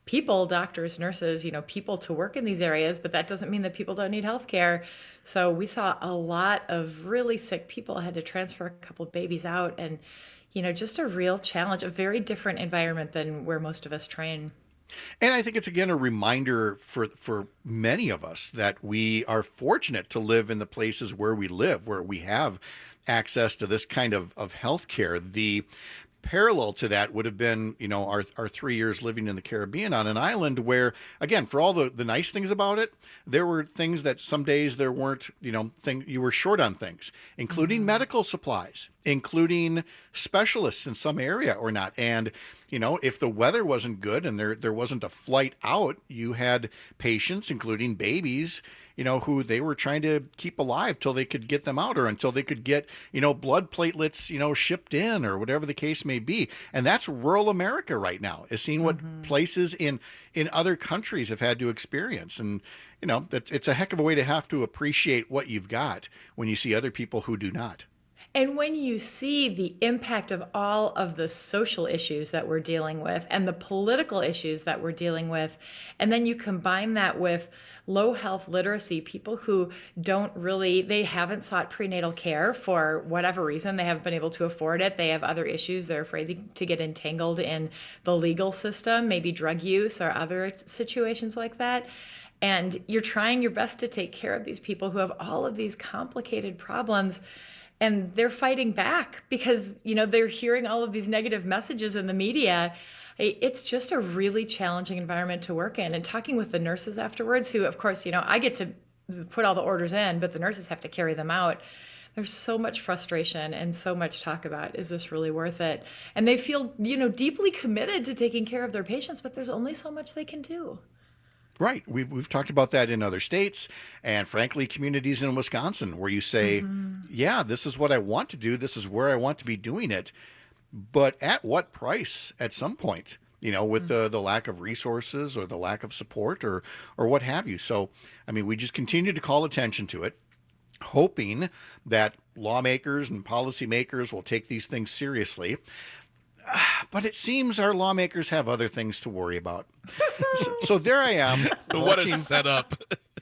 people, doctors, nurses, you know, people to work in these areas, but that doesn't mean that people don't need health care. So we saw a lot of really sick people. I had to transfer a couple of babies out, and, you know, just a real challenge, a very different environment than where most of us train. And I think it's, again, a reminder for for many of us that we are fortunate to live in the places where we live, where we have access to this kind of, of health care. The parallel to that would have been, you know, our, our three years living in the Caribbean on an island where, again, for all the, the nice things about it, there were things that some days there weren't, you know, thing, you were short on things, including mm-hmm. medical supplies, including specialists in some area or not. And, you know, if the weather wasn't good and there, there wasn't a flight out, you had patients, including babies, you know, who they were trying to keep alive till they could get them out, or until they could get, you know, blood platelets, you know, shipped in, or whatever the case may be. And that's rural America right now, is seeing what mm-hmm. places in, in other countries have had to experience. And, you know, it's, it's a heck of a way to have to appreciate what you've got when you see other people who do not. And when you see the impact of all of the social issues that we're dealing with and the political issues that we're dealing with, and then you combine that with low health literacy, people who don't really, they haven't sought prenatal care for whatever reason, they haven't been able to afford it, they have other issues, they're afraid to get entangled in the legal system, maybe drug use or other situations like that. And you're trying your best to take care of these people who have all of these complicated problems. And they're fighting back because, you know, they're hearing all of these negative messages in the media. It's just a really challenging environment to work in. And talking with the nurses afterwards, who, of course, you know, I get to put all the orders in, but the nurses have to carry them out. There's so much frustration and so much talk about, is this really worth it? And they feel, you know, deeply committed to taking care of their patients, but there's only so much they can do. Right. We've, we've talked about that in other states and, frankly, communities in Wisconsin where you say, mm-hmm. yeah, this is what I want to do. This is where I want to be doing it. But at what price at some point, you know, with mm-hmm. the, the lack of resources or the lack of support or, or what have you. So, I mean, we just continue to call attention to it, hoping that lawmakers and policymakers will take these things seriously. But it seems our lawmakers have other things to worry about. so, so there I am. What a setup.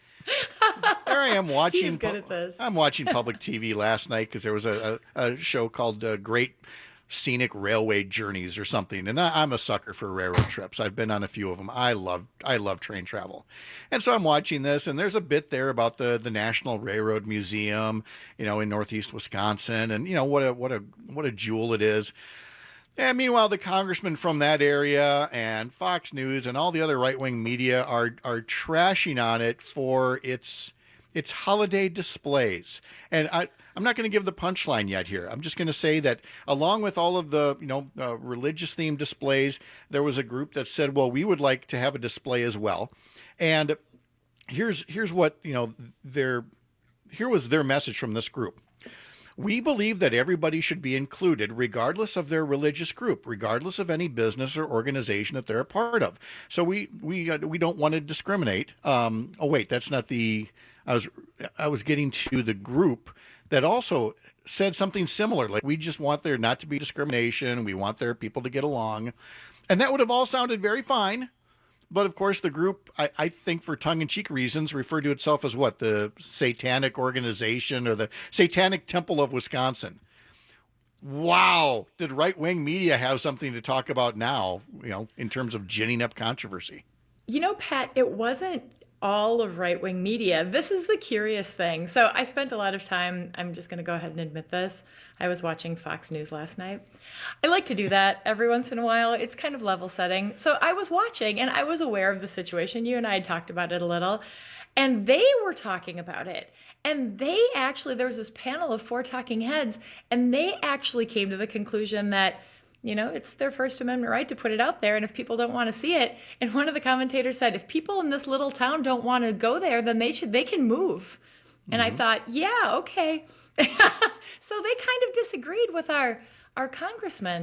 There I am watching. He's good at this. I'm watching public T V last night because there was a, a, a show called uh, Great Scenic Railway Journeys or something. And I, I'm a sucker for railroad trips. I've been on a few of them. I love I love train travel. And so I'm watching this, and there's a bit there about the, the National Railroad Museum, you know, in Northeast Wisconsin, and you know what a what a what a jewel it is. And meanwhile, the congressman from that area and Fox News and all the other right-wing media are are trashing on it for its its holiday displays. And I, I'm not going to give the punchline yet here. I'm just going to say that along with all of the, you know, uh, religious-themed displays, there was a group that said, well, we would like to have a display as well. And here's here's what, you know, their here was their message from this group. We believe that everybody should be included regardless of their religious group, regardless of any business or organization that they're a part of. So we we uh, we don't want to discriminate. Um, oh, wait, that's not the I was I was getting to the group that also said something similar. Like, we just want there not to be discrimination. We want their people to get along. And that would have all sounded very fine. But of course, the group, I, I think for tongue-in-cheek reasons, referred to itself as what? The Satanic Organization or the Satanic Temple of Wisconsin. Wow. Did right-wing media have something to talk about now, you know, in terms of ginning up controversy? You know, Pat, it wasn't all of right-wing media. This is the curious thing. So I spent a lot of time, I'm just going to go ahead and admit this, I was watching Fox News last night. I like to do that every once in a while. It's kind of level setting. So I was watching and I was aware of the situation. You and I had talked about it a little. And they were talking about it. And they actually, there was this panel of four talking heads, and they actually came to the conclusion that, you know, it's their First Amendment right to put it out there, and if people don't want to see it, and one of the commentators said, if people in this little town don't want to go there, then they should, they can move. Mm-hmm. And I thought, yeah, okay. So they kind of disagreed with our our congressman,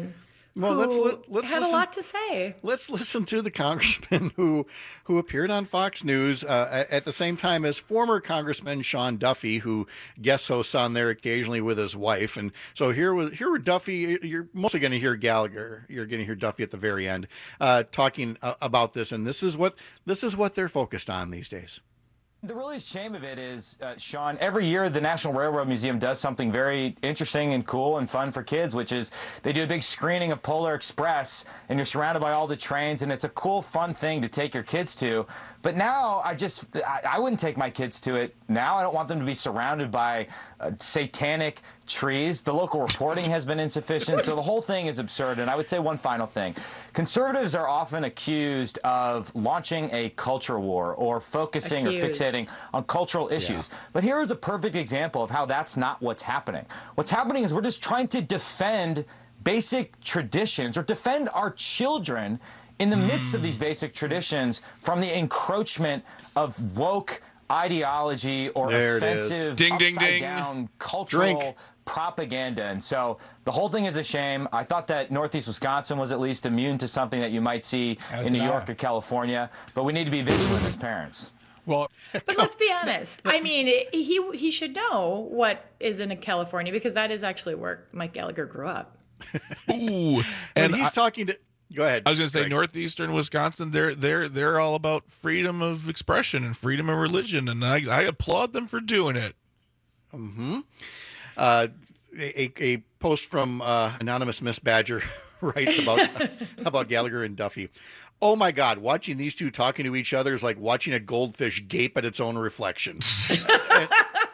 Well, who let's let, let's had listen, a lot to say. Let's listen to the congressman who who appeared on Fox News uh, at the same time as former Congressman Sean Duffy, who guest hosts on there occasionally with his wife. And so here was here were Duffy. You're mostly going to hear Gallagher. You're going to hear Duffy at the very end uh, talking uh, about this. And this is what this is what they're focused on these days. The really shame of it is, uh, Sean, every year the National Railroad Museum does something very interesting and cool and fun for kids, which is they do a big screening of Polar Express, and you're surrounded by all the trains, and it's a cool, fun thing to take your kids to. But now I just, I, I wouldn't take my kids to it now. I don't want them to be surrounded by uh, satanic trees. The local reporting has been insufficient, so the whole thing is absurd. And I would say one final thing. Conservatives are often accused of launching a culture war or focusing accused. or fixating on cultural issues. Yeah. But here is a perfect example of how that's not what's happening. What's happening is we're just trying to defend basic traditions or defend our children in the midst of these basic traditions from the encroachment of woke ideology or there offensive ding, upside ding, ding. down cultural Drink. propaganda. And so the whole thing is a shame. I thought that Northeast Wisconsin was at least immune to something that you might see As in New did I. York or California, but we need to be vigilant as parents. Well, But let's be honest. I mean, it, he he should know what is in California because that is actually where Mike Gallagher grew up. Ooh, And and he's I, talking to. Go ahead. I was going to say Greg. northeastern Wisconsin. They're they're they're all about freedom of expression and freedom of religion, and I, I applaud them for doing it. Mm-hmm. Uh, a, a post from uh, anonymous Miss Badger writes about about Gallagher and Duffy. Oh my God! Watching these two talking to each other is like watching a goldfish gape at its own reflection. and,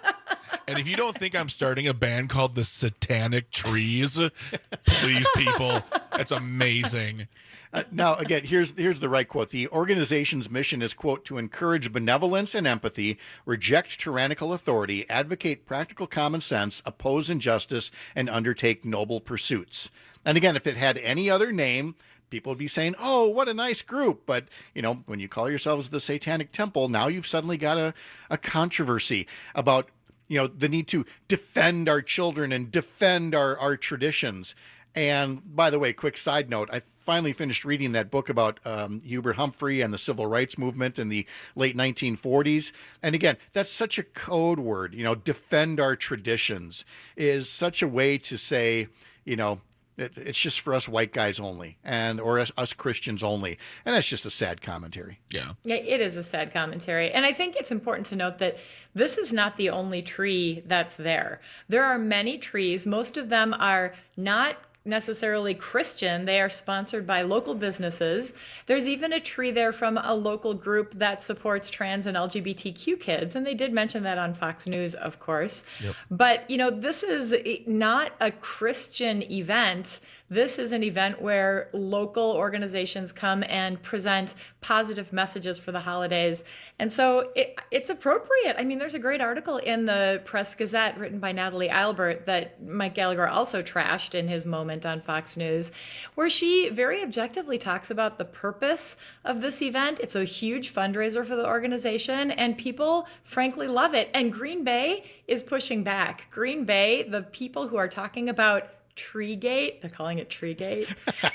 And if you don't think I'm starting a band called the Satanic Trees, please, people, that's amazing. Uh, now, again, here's here's the right quote. The organization's mission is, quote, to encourage benevolence and empathy, reject tyrannical authority, advocate practical common sense, oppose injustice, and undertake noble pursuits. And again, if it had any other name, people would be saying, oh, what a nice group. But, you know, when you call yourselves the Satanic Temple, now you've suddenly got a, a controversy about, you know, the need to defend our children and defend our, our traditions. And by the way, quick side note, I finally finished reading that book about um, Hubert Humphrey and the civil rights movement in the late nineteen forties. And again, that's such a code word, you know, defend our traditions is such a way to say, you know, it, it's just for us white guys only and or us, us Christians only. And that's just a sad commentary. Yeah. Yeah, it is a sad commentary. And I think it's important to note that this is not the only tree that's there. There are many trees. Most of them are not necessarily Christian. They are sponsored by local businesses. There's even a tree there from a local group that supports trans and L G B T Q kids. And they did mention that on Fox News, of course. Yep. But, you know, this is not a Christian event. This is an event where local organizations come and present positive messages for the holidays. And so it, it's appropriate. I mean, there's a great article in the Press Gazette written by Natalie Eilbert that Mike Gallagher also trashed in his moment on Fox News, where she very objectively talks about the purpose of this event. It's a huge fundraiser for the organization, and people frankly love it. And Green Bay is pushing back. Green Bay, the people who are talking about Treegate, they're calling it Treegate.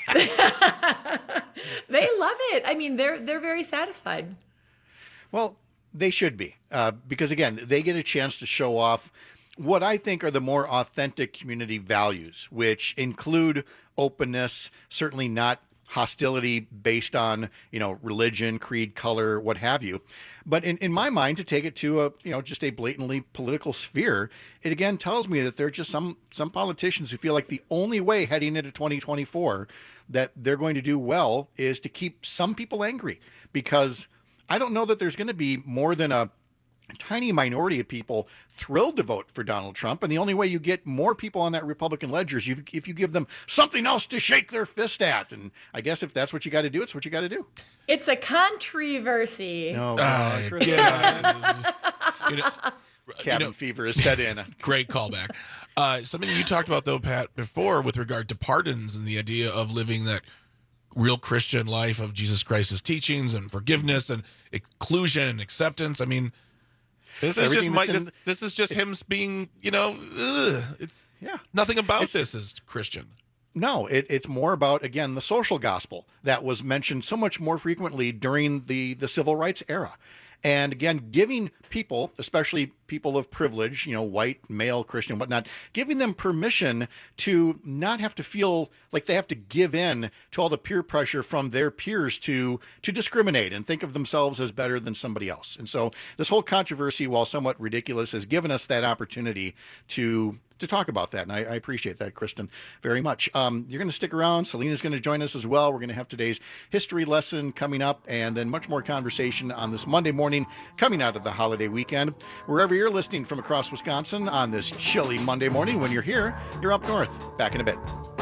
They love it. I mean, they're they're very satisfied. Well, they should be, uh, because again, they get a chance to show off what I think are the more authentic community values, which include openness, certainly not hostility based on, you know, religion, creed, color, what have you. But in, in my mind, to take it to a, you know, just a blatantly political sphere, it again tells me that there are just some some politicians who feel like the only way heading into twenty twenty-four that they're going to do well is to keep some people angry, because I don't know that there's going to be more than a tiny minority of people thrilled to vote for Donald Trump. And the only way you get more people on that Republican ledger is you, if you give them something else to shake their fist at. And I guess if that's what you got to do, it's what you got to do. It's a controversy. No, Uh, Chris, yeah. You know, cabin you know, fever is set in. Great callback. Uh, something you talked about, though, Pat, before with regard to pardons and the idea of living that real Christian life of Jesus Christ's teachings and forgiveness and inclusion and acceptance. I mean, this is Everything just Mike, that's in- this, this is just him being, you know, ugh, it's yeah. nothing about this is Christian. No, it, it's more about, again, the social gospel that was mentioned so much more frequently during the, the civil rights era. And again, giving people, especially people of privilege, you know, white, male, Christian, whatnot, giving them permission to not have to feel like they have to give in to all the peer pressure from their peers to to discriminate and think of themselves as better than somebody else. And so this whole controversy, while somewhat ridiculous, has given us that opportunity to to talk about that. And I, I appreciate that, Kristen, very much. Um, you're going to stick around. Selena's going to join us as well. We're going to have today's history lesson coming up, and then much more conversation on this Monday morning coming out of the holiday weekend. Wherever you're listening from across Wisconsin on this chilly Monday morning, when you're here, you're up north. Back in a bit.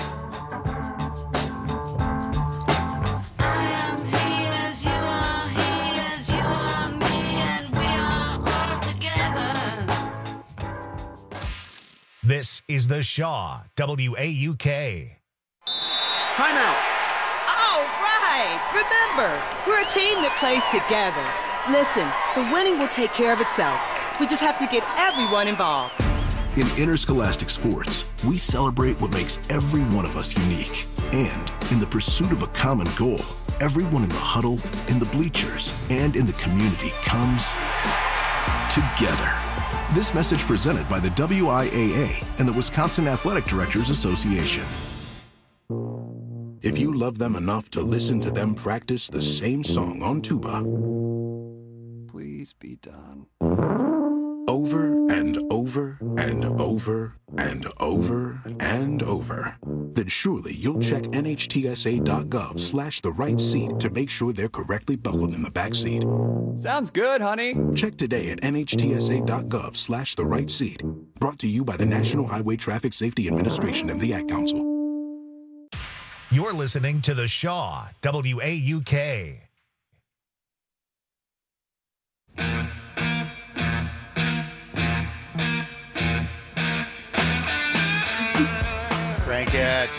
This is The Shaw, W A U K. Timeout. All right. Remember, we're a team that plays together. Listen, the winning will take care of itself. We just have to get everyone involved. In interscholastic sports, we celebrate what makes every one of us unique. And in the pursuit of a common goal, everyone in the huddle, in the bleachers, and in the community comes together. This message presented by the W I A A and the Wisconsin Athletic Directors Association. If you love them enough to listen to them practice the same song on tuba, please be done. Over and over and over and over and over, then surely you'll check N H T S A dot gov slash the right seat to make sure they're correctly buckled in the back seat. Sounds good, honey. Check today at N H T S A dot gov slash the right seat. Brought to you by the National Highway Traffic Safety Administration and the Ad Council. You're listening to The Shaw, W A U K. Crank it.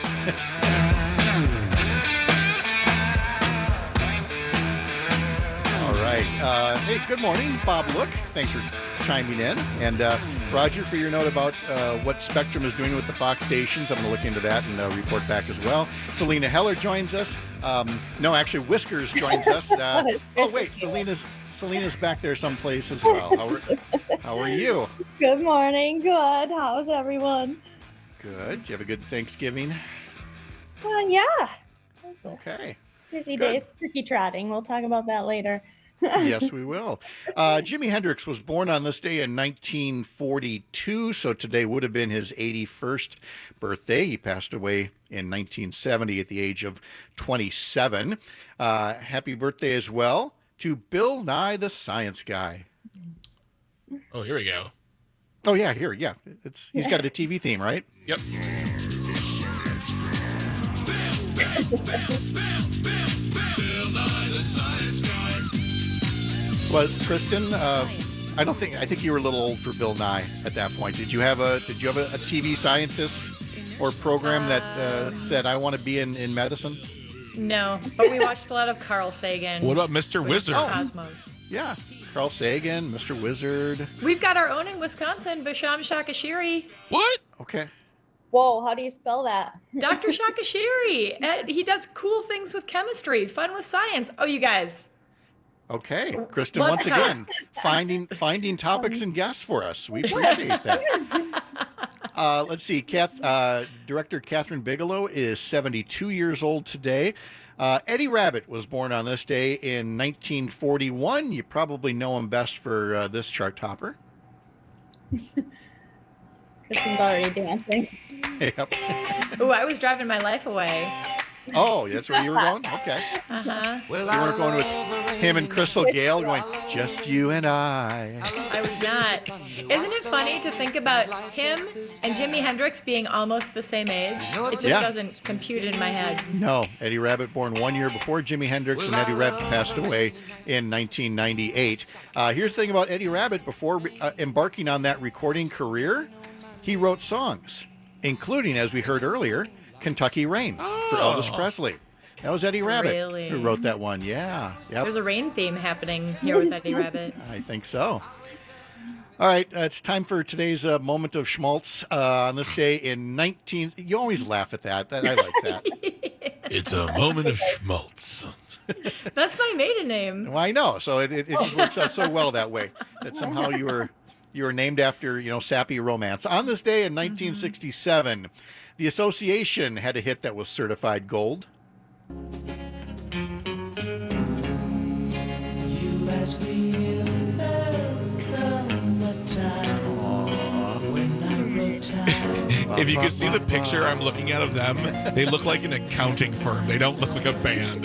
All right. Uh, hey, good morning, Bob Look. Thanks for chiming in. And uh, Roger, for your note about uh, what Spectrum is doing with the Fox stations, I'm going to look into that and uh, report back as well. Selena Heller joins us. Um, no, actually, Whiskers joins us. Uh, oh, wait, Selena's Selena's back there someplace as well. How are, how are you? Good morning. Good. How's everyone? Good. Did you have a good Thanksgiving? Uh, yeah. Okay. Busy Good. days, turkey trotting. We'll talk about that later. Yes, we will. Uh, Jimi Hendrix was born on this day in nineteen forty-two, so today would have been his eighty-first birthday. He passed away in nineteen seventy at the age of twenty-seven. Uh, happy birthday as well to Bill Nye the Science Guy. Oh, here we go. Oh, yeah, here, yeah. It's He's got a T V theme, right? Yep. Well, Kristen, uh, I don't think I think you were a little old for Bill Nye at that point. Did you have a Did you have a, a T V scientist or program that uh, said I want to be in, in medicine? No, but we watched a lot of Carl Sagan. What about Mister Wizard? Oh. Cosmos. Yeah, Carl Sagan, Mister Wizard. We've got our own in Wisconsin, Basham Shakashiri. What? Okay. Whoa, how do you spell that? Doctor Shakashiri. And he does cool things with chemistry, fun with science. Oh, you guys. Okay, Kristen, Let's once talk. again, finding finding topics and guests for us. We appreciate that. Uh, let's see, Kath, uh, Director Catherine Bigelow is seventy-two years old today. Uh, Eddie Rabbitt was born on this day in nineteen forty-one. You probably know him best for uh, this chart topper. Kristen's already dancing. Yep. Ooh, I was driving my life away. Oh, that's where you were going? Okay. Uh-huh. You weren't going with him and Crystal Gale going, just you and I. I was not. Isn't it funny to think about him and Jimi Hendrix being almost the same age? It just Yeah. doesn't compute in my head. No, Eddie Rabbitt born one year before Jimi Hendrix, and Eddie Rabbitt passed away in nineteen ninety-eight. Uh, here's the thing about Eddie Rabbitt. Before uh, embarking on that recording career, he wrote songs, including, as we heard earlier, Kentucky Rain for Elvis Presley. That was Eddie Rabbitt Really? who wrote that one. Yeah. Yep. There's a rain theme happening here with Eddie Rabbitt. I think so. All right, uh, it's time for today's uh, moment of schmaltz. Uh, on this day in nineteen, you always laugh at that. that I like that. It's a moment of schmaltz. That's my maiden name. Well, I know, so it, it, it just works out so well that way that somehow you were you were named after, you know, sappy romance. On this day in nineteen sixty-seven, mm-hmm. the Association had a hit that was certified gold. You asked me if there would come a time when I wrote time. If you could see the picture I'm looking at of them, they look like an accounting firm. They don't look like a band.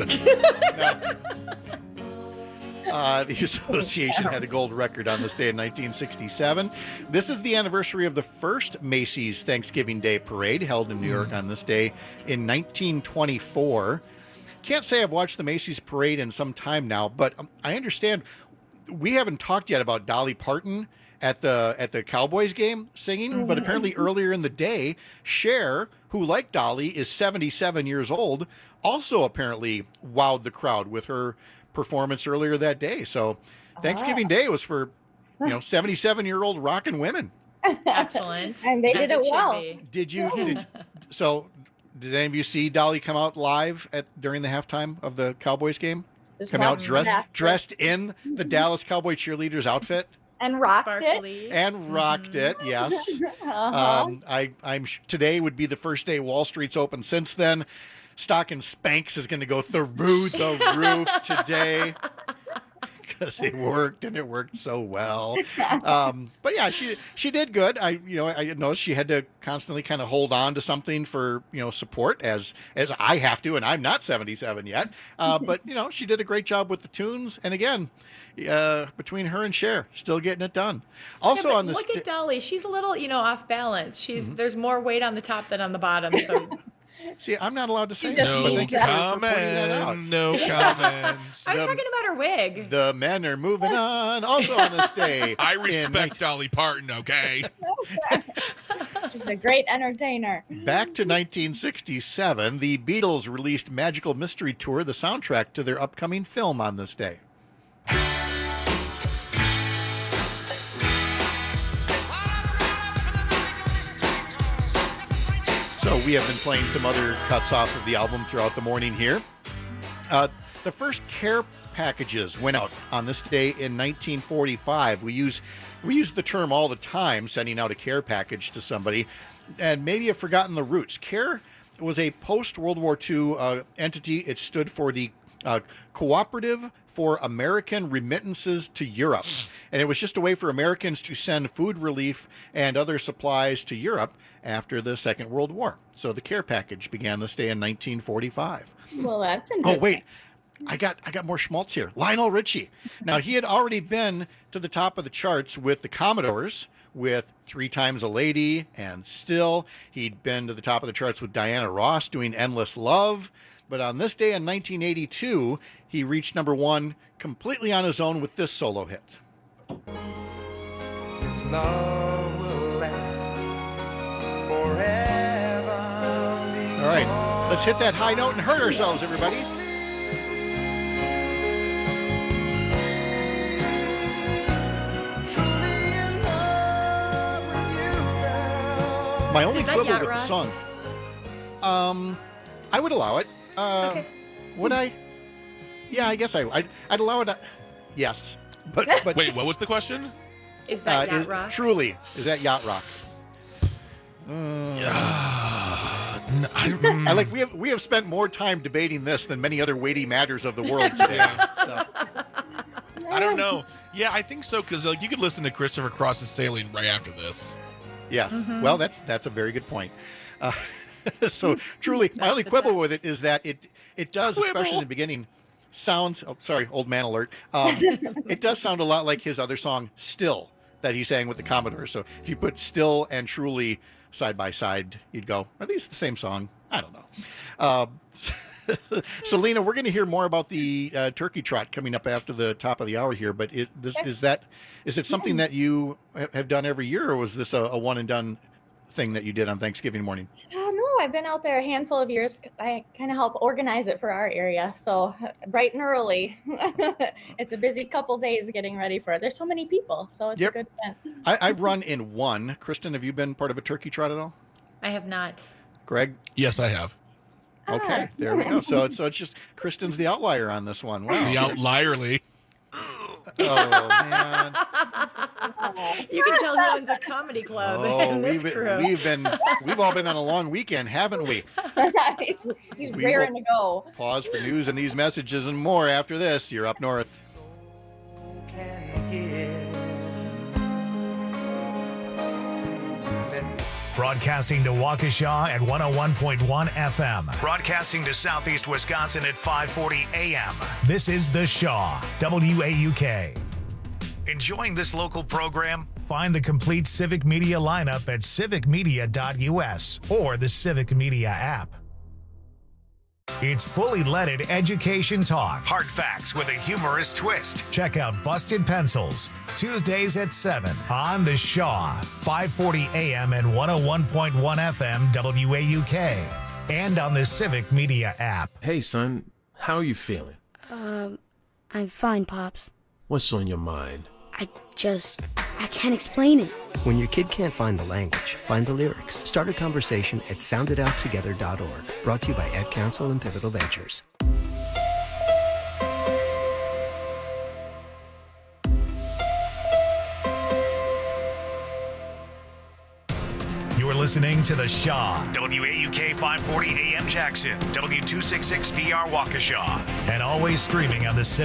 Uh, the Association had a gold record on this day in nineteen sixty-seven. This is the anniversary of the first Macy's Thanksgiving Day Parade held in New York on this day in nineteen twenty-four. Can't say I've watched the Macy's Parade in some time now, but um, I understand we haven't talked yet about Dolly Parton at the at the Cowboys game singing, mm-hmm. but apparently earlier in the day, Cher, who like Dolly is seventy-seven years old, also apparently wowed the crowd with her performance earlier that day. So Thanksgiving Day was for, you know, seventy-seven-year-old rockin' women. Excellent. And they did it well. Did you did so did any of you see Dolly come out live at during the halftime of the Cowboys game? Just come out watched dressed that. dressed in the Dallas Cowboy cheerleaders outfit? And rocked Sparkly. it. And rocked Mm-hmm. it, yes. Uh-huh. Um, I, I'm sh- today would be the first day Wall Street's open. Since then, stock in Spanx is going to go through the roof today because it worked and it worked so well. Um, but yeah, she she did good. I you know I noticed she had to constantly kind of hold on to something for you know support as as I have to, and I'm not seventy-seven yet. Uh, but you know she did a great job with the tunes, and again. Uh, between her and Cher, still getting it done. Also Yeah, but on this, look sta- at Dolly. She's a little, you know, off balance. She's Mm-hmm. there's more weight on the top than on the bottom. So see, I'm not allowed to say She that. just but No thank you for- for pointing that out. comment. No comment. I was The- talking about her wig. The men are moving on. Also on this day, I in respect Dolly Parton, okay? She's a great entertainer. back to nineteen sixty-seven, the Beatles released Magical Mystery Tour, the soundtrack to their upcoming film on this day. So we have been playing some other cuts off of the album throughout the morning here. Uh, the first care packages went out on this day in nineteen forty-five. We use we use the term all the time, sending out a care package to somebody, and maybe you've forgotten the roots. CARE was a post-World War Two uh, entity. It stood for the uh, Cooperative for American Remittances to Europe, and it was just a way for Americans to send food relief and other supplies to Europe after the Second World War. So the care package began this day in nineteen forty-five. Well, that's Oh, interesting. wait. I got I got more schmaltz here. Lionel Richie. Now, he had already been to the top of the charts with the Commodores, with Three Times a Lady and Still. He'd been to the top of the charts with Diana Ross doing Endless Love. But on this day in nineteen eighty-two, he reached number one completely on his own with this solo hit. This love will last forever. All right, let's hit that high note and hurt ourselves, everybody. My only Is that quibble yacht with the rock? song, um, I would allow it. Uh, Okay. Would I? Yeah, I guess I. I'd, I'd allow it. uh, Yes, but but Wait, what was the question? Is that uh, yacht is- rock? truly is that yacht rock? Uh, N- I, mm, I like we have we have spent more time debating this than many other weighty matters of the world today. Yeah. So, I don't know. Yeah, I think so, because like you could listen to Christopher Cross's Sailing right after this. yes, Mm-hmm. well, that's that's a very good point. Uh, so truly, my only the quibble test. with it is that it it does, especially in the beginning, sounds. Oh, sorry, old man alert. Um, it does sound a lot like his other song, "Still," that he sang with the Commodores. So if you put "Still" and "Truly" side by side, you'd go, are these the same song? I don't know. Uh, Selena, we're going to hear more about the uh, turkey trot coming up after the top of the hour here. But is, this is that is it something that you ha- have done every year, or was this a, a one and done thing that you did on Thanksgiving morning? Uh, no, I've been out there a handful of years. I kind of help organize it for our area. So bright and early. It's a busy couple days getting ready for it. There's so many people, so it's Yep. a good event. I, I've run in one. Kristen, have you been part of a turkey trot at all? I have not. Greg? Yes, I have. Okay, there we go. So it's so it's just Kristen's the outlier on this one. Wow. The outlierly. Oh man. You can tell who owns a comedy club Oh, in this we've crew. we've been we've all been on a long weekend, haven't we? he's he's We raring will to go. Pause for news and these messages and more after this. You're up north. Broadcasting to Waukesha at one oh one point one F M. Broadcasting to Southeast Wisconsin at five forty A M. This is The Shaw, W A U K. Enjoying this local program? Find the complete Civic Media lineup at civic media dot U S or the Civic Media app. It's fully leaded education talk. Hard facts with a humorous twist. Check out Busted Pencils, Tuesdays at seven on The Shaw, five forty A M and one oh one point one F M W A U K, and on the Civic Media app. Hey, son, how are you feeling? Um, I'm fine, Pops. What's on your mind? I just, I can't explain it. When your kid can't find the language, find the lyrics. Start a conversation at sound it out together dot org. Brought to you by Ed Council and Pivotal Ventures. You're listening to The Shaw, W A U K five forty A M Jackson, W two sixty-six D R Waukesha, and always streaming on the Civic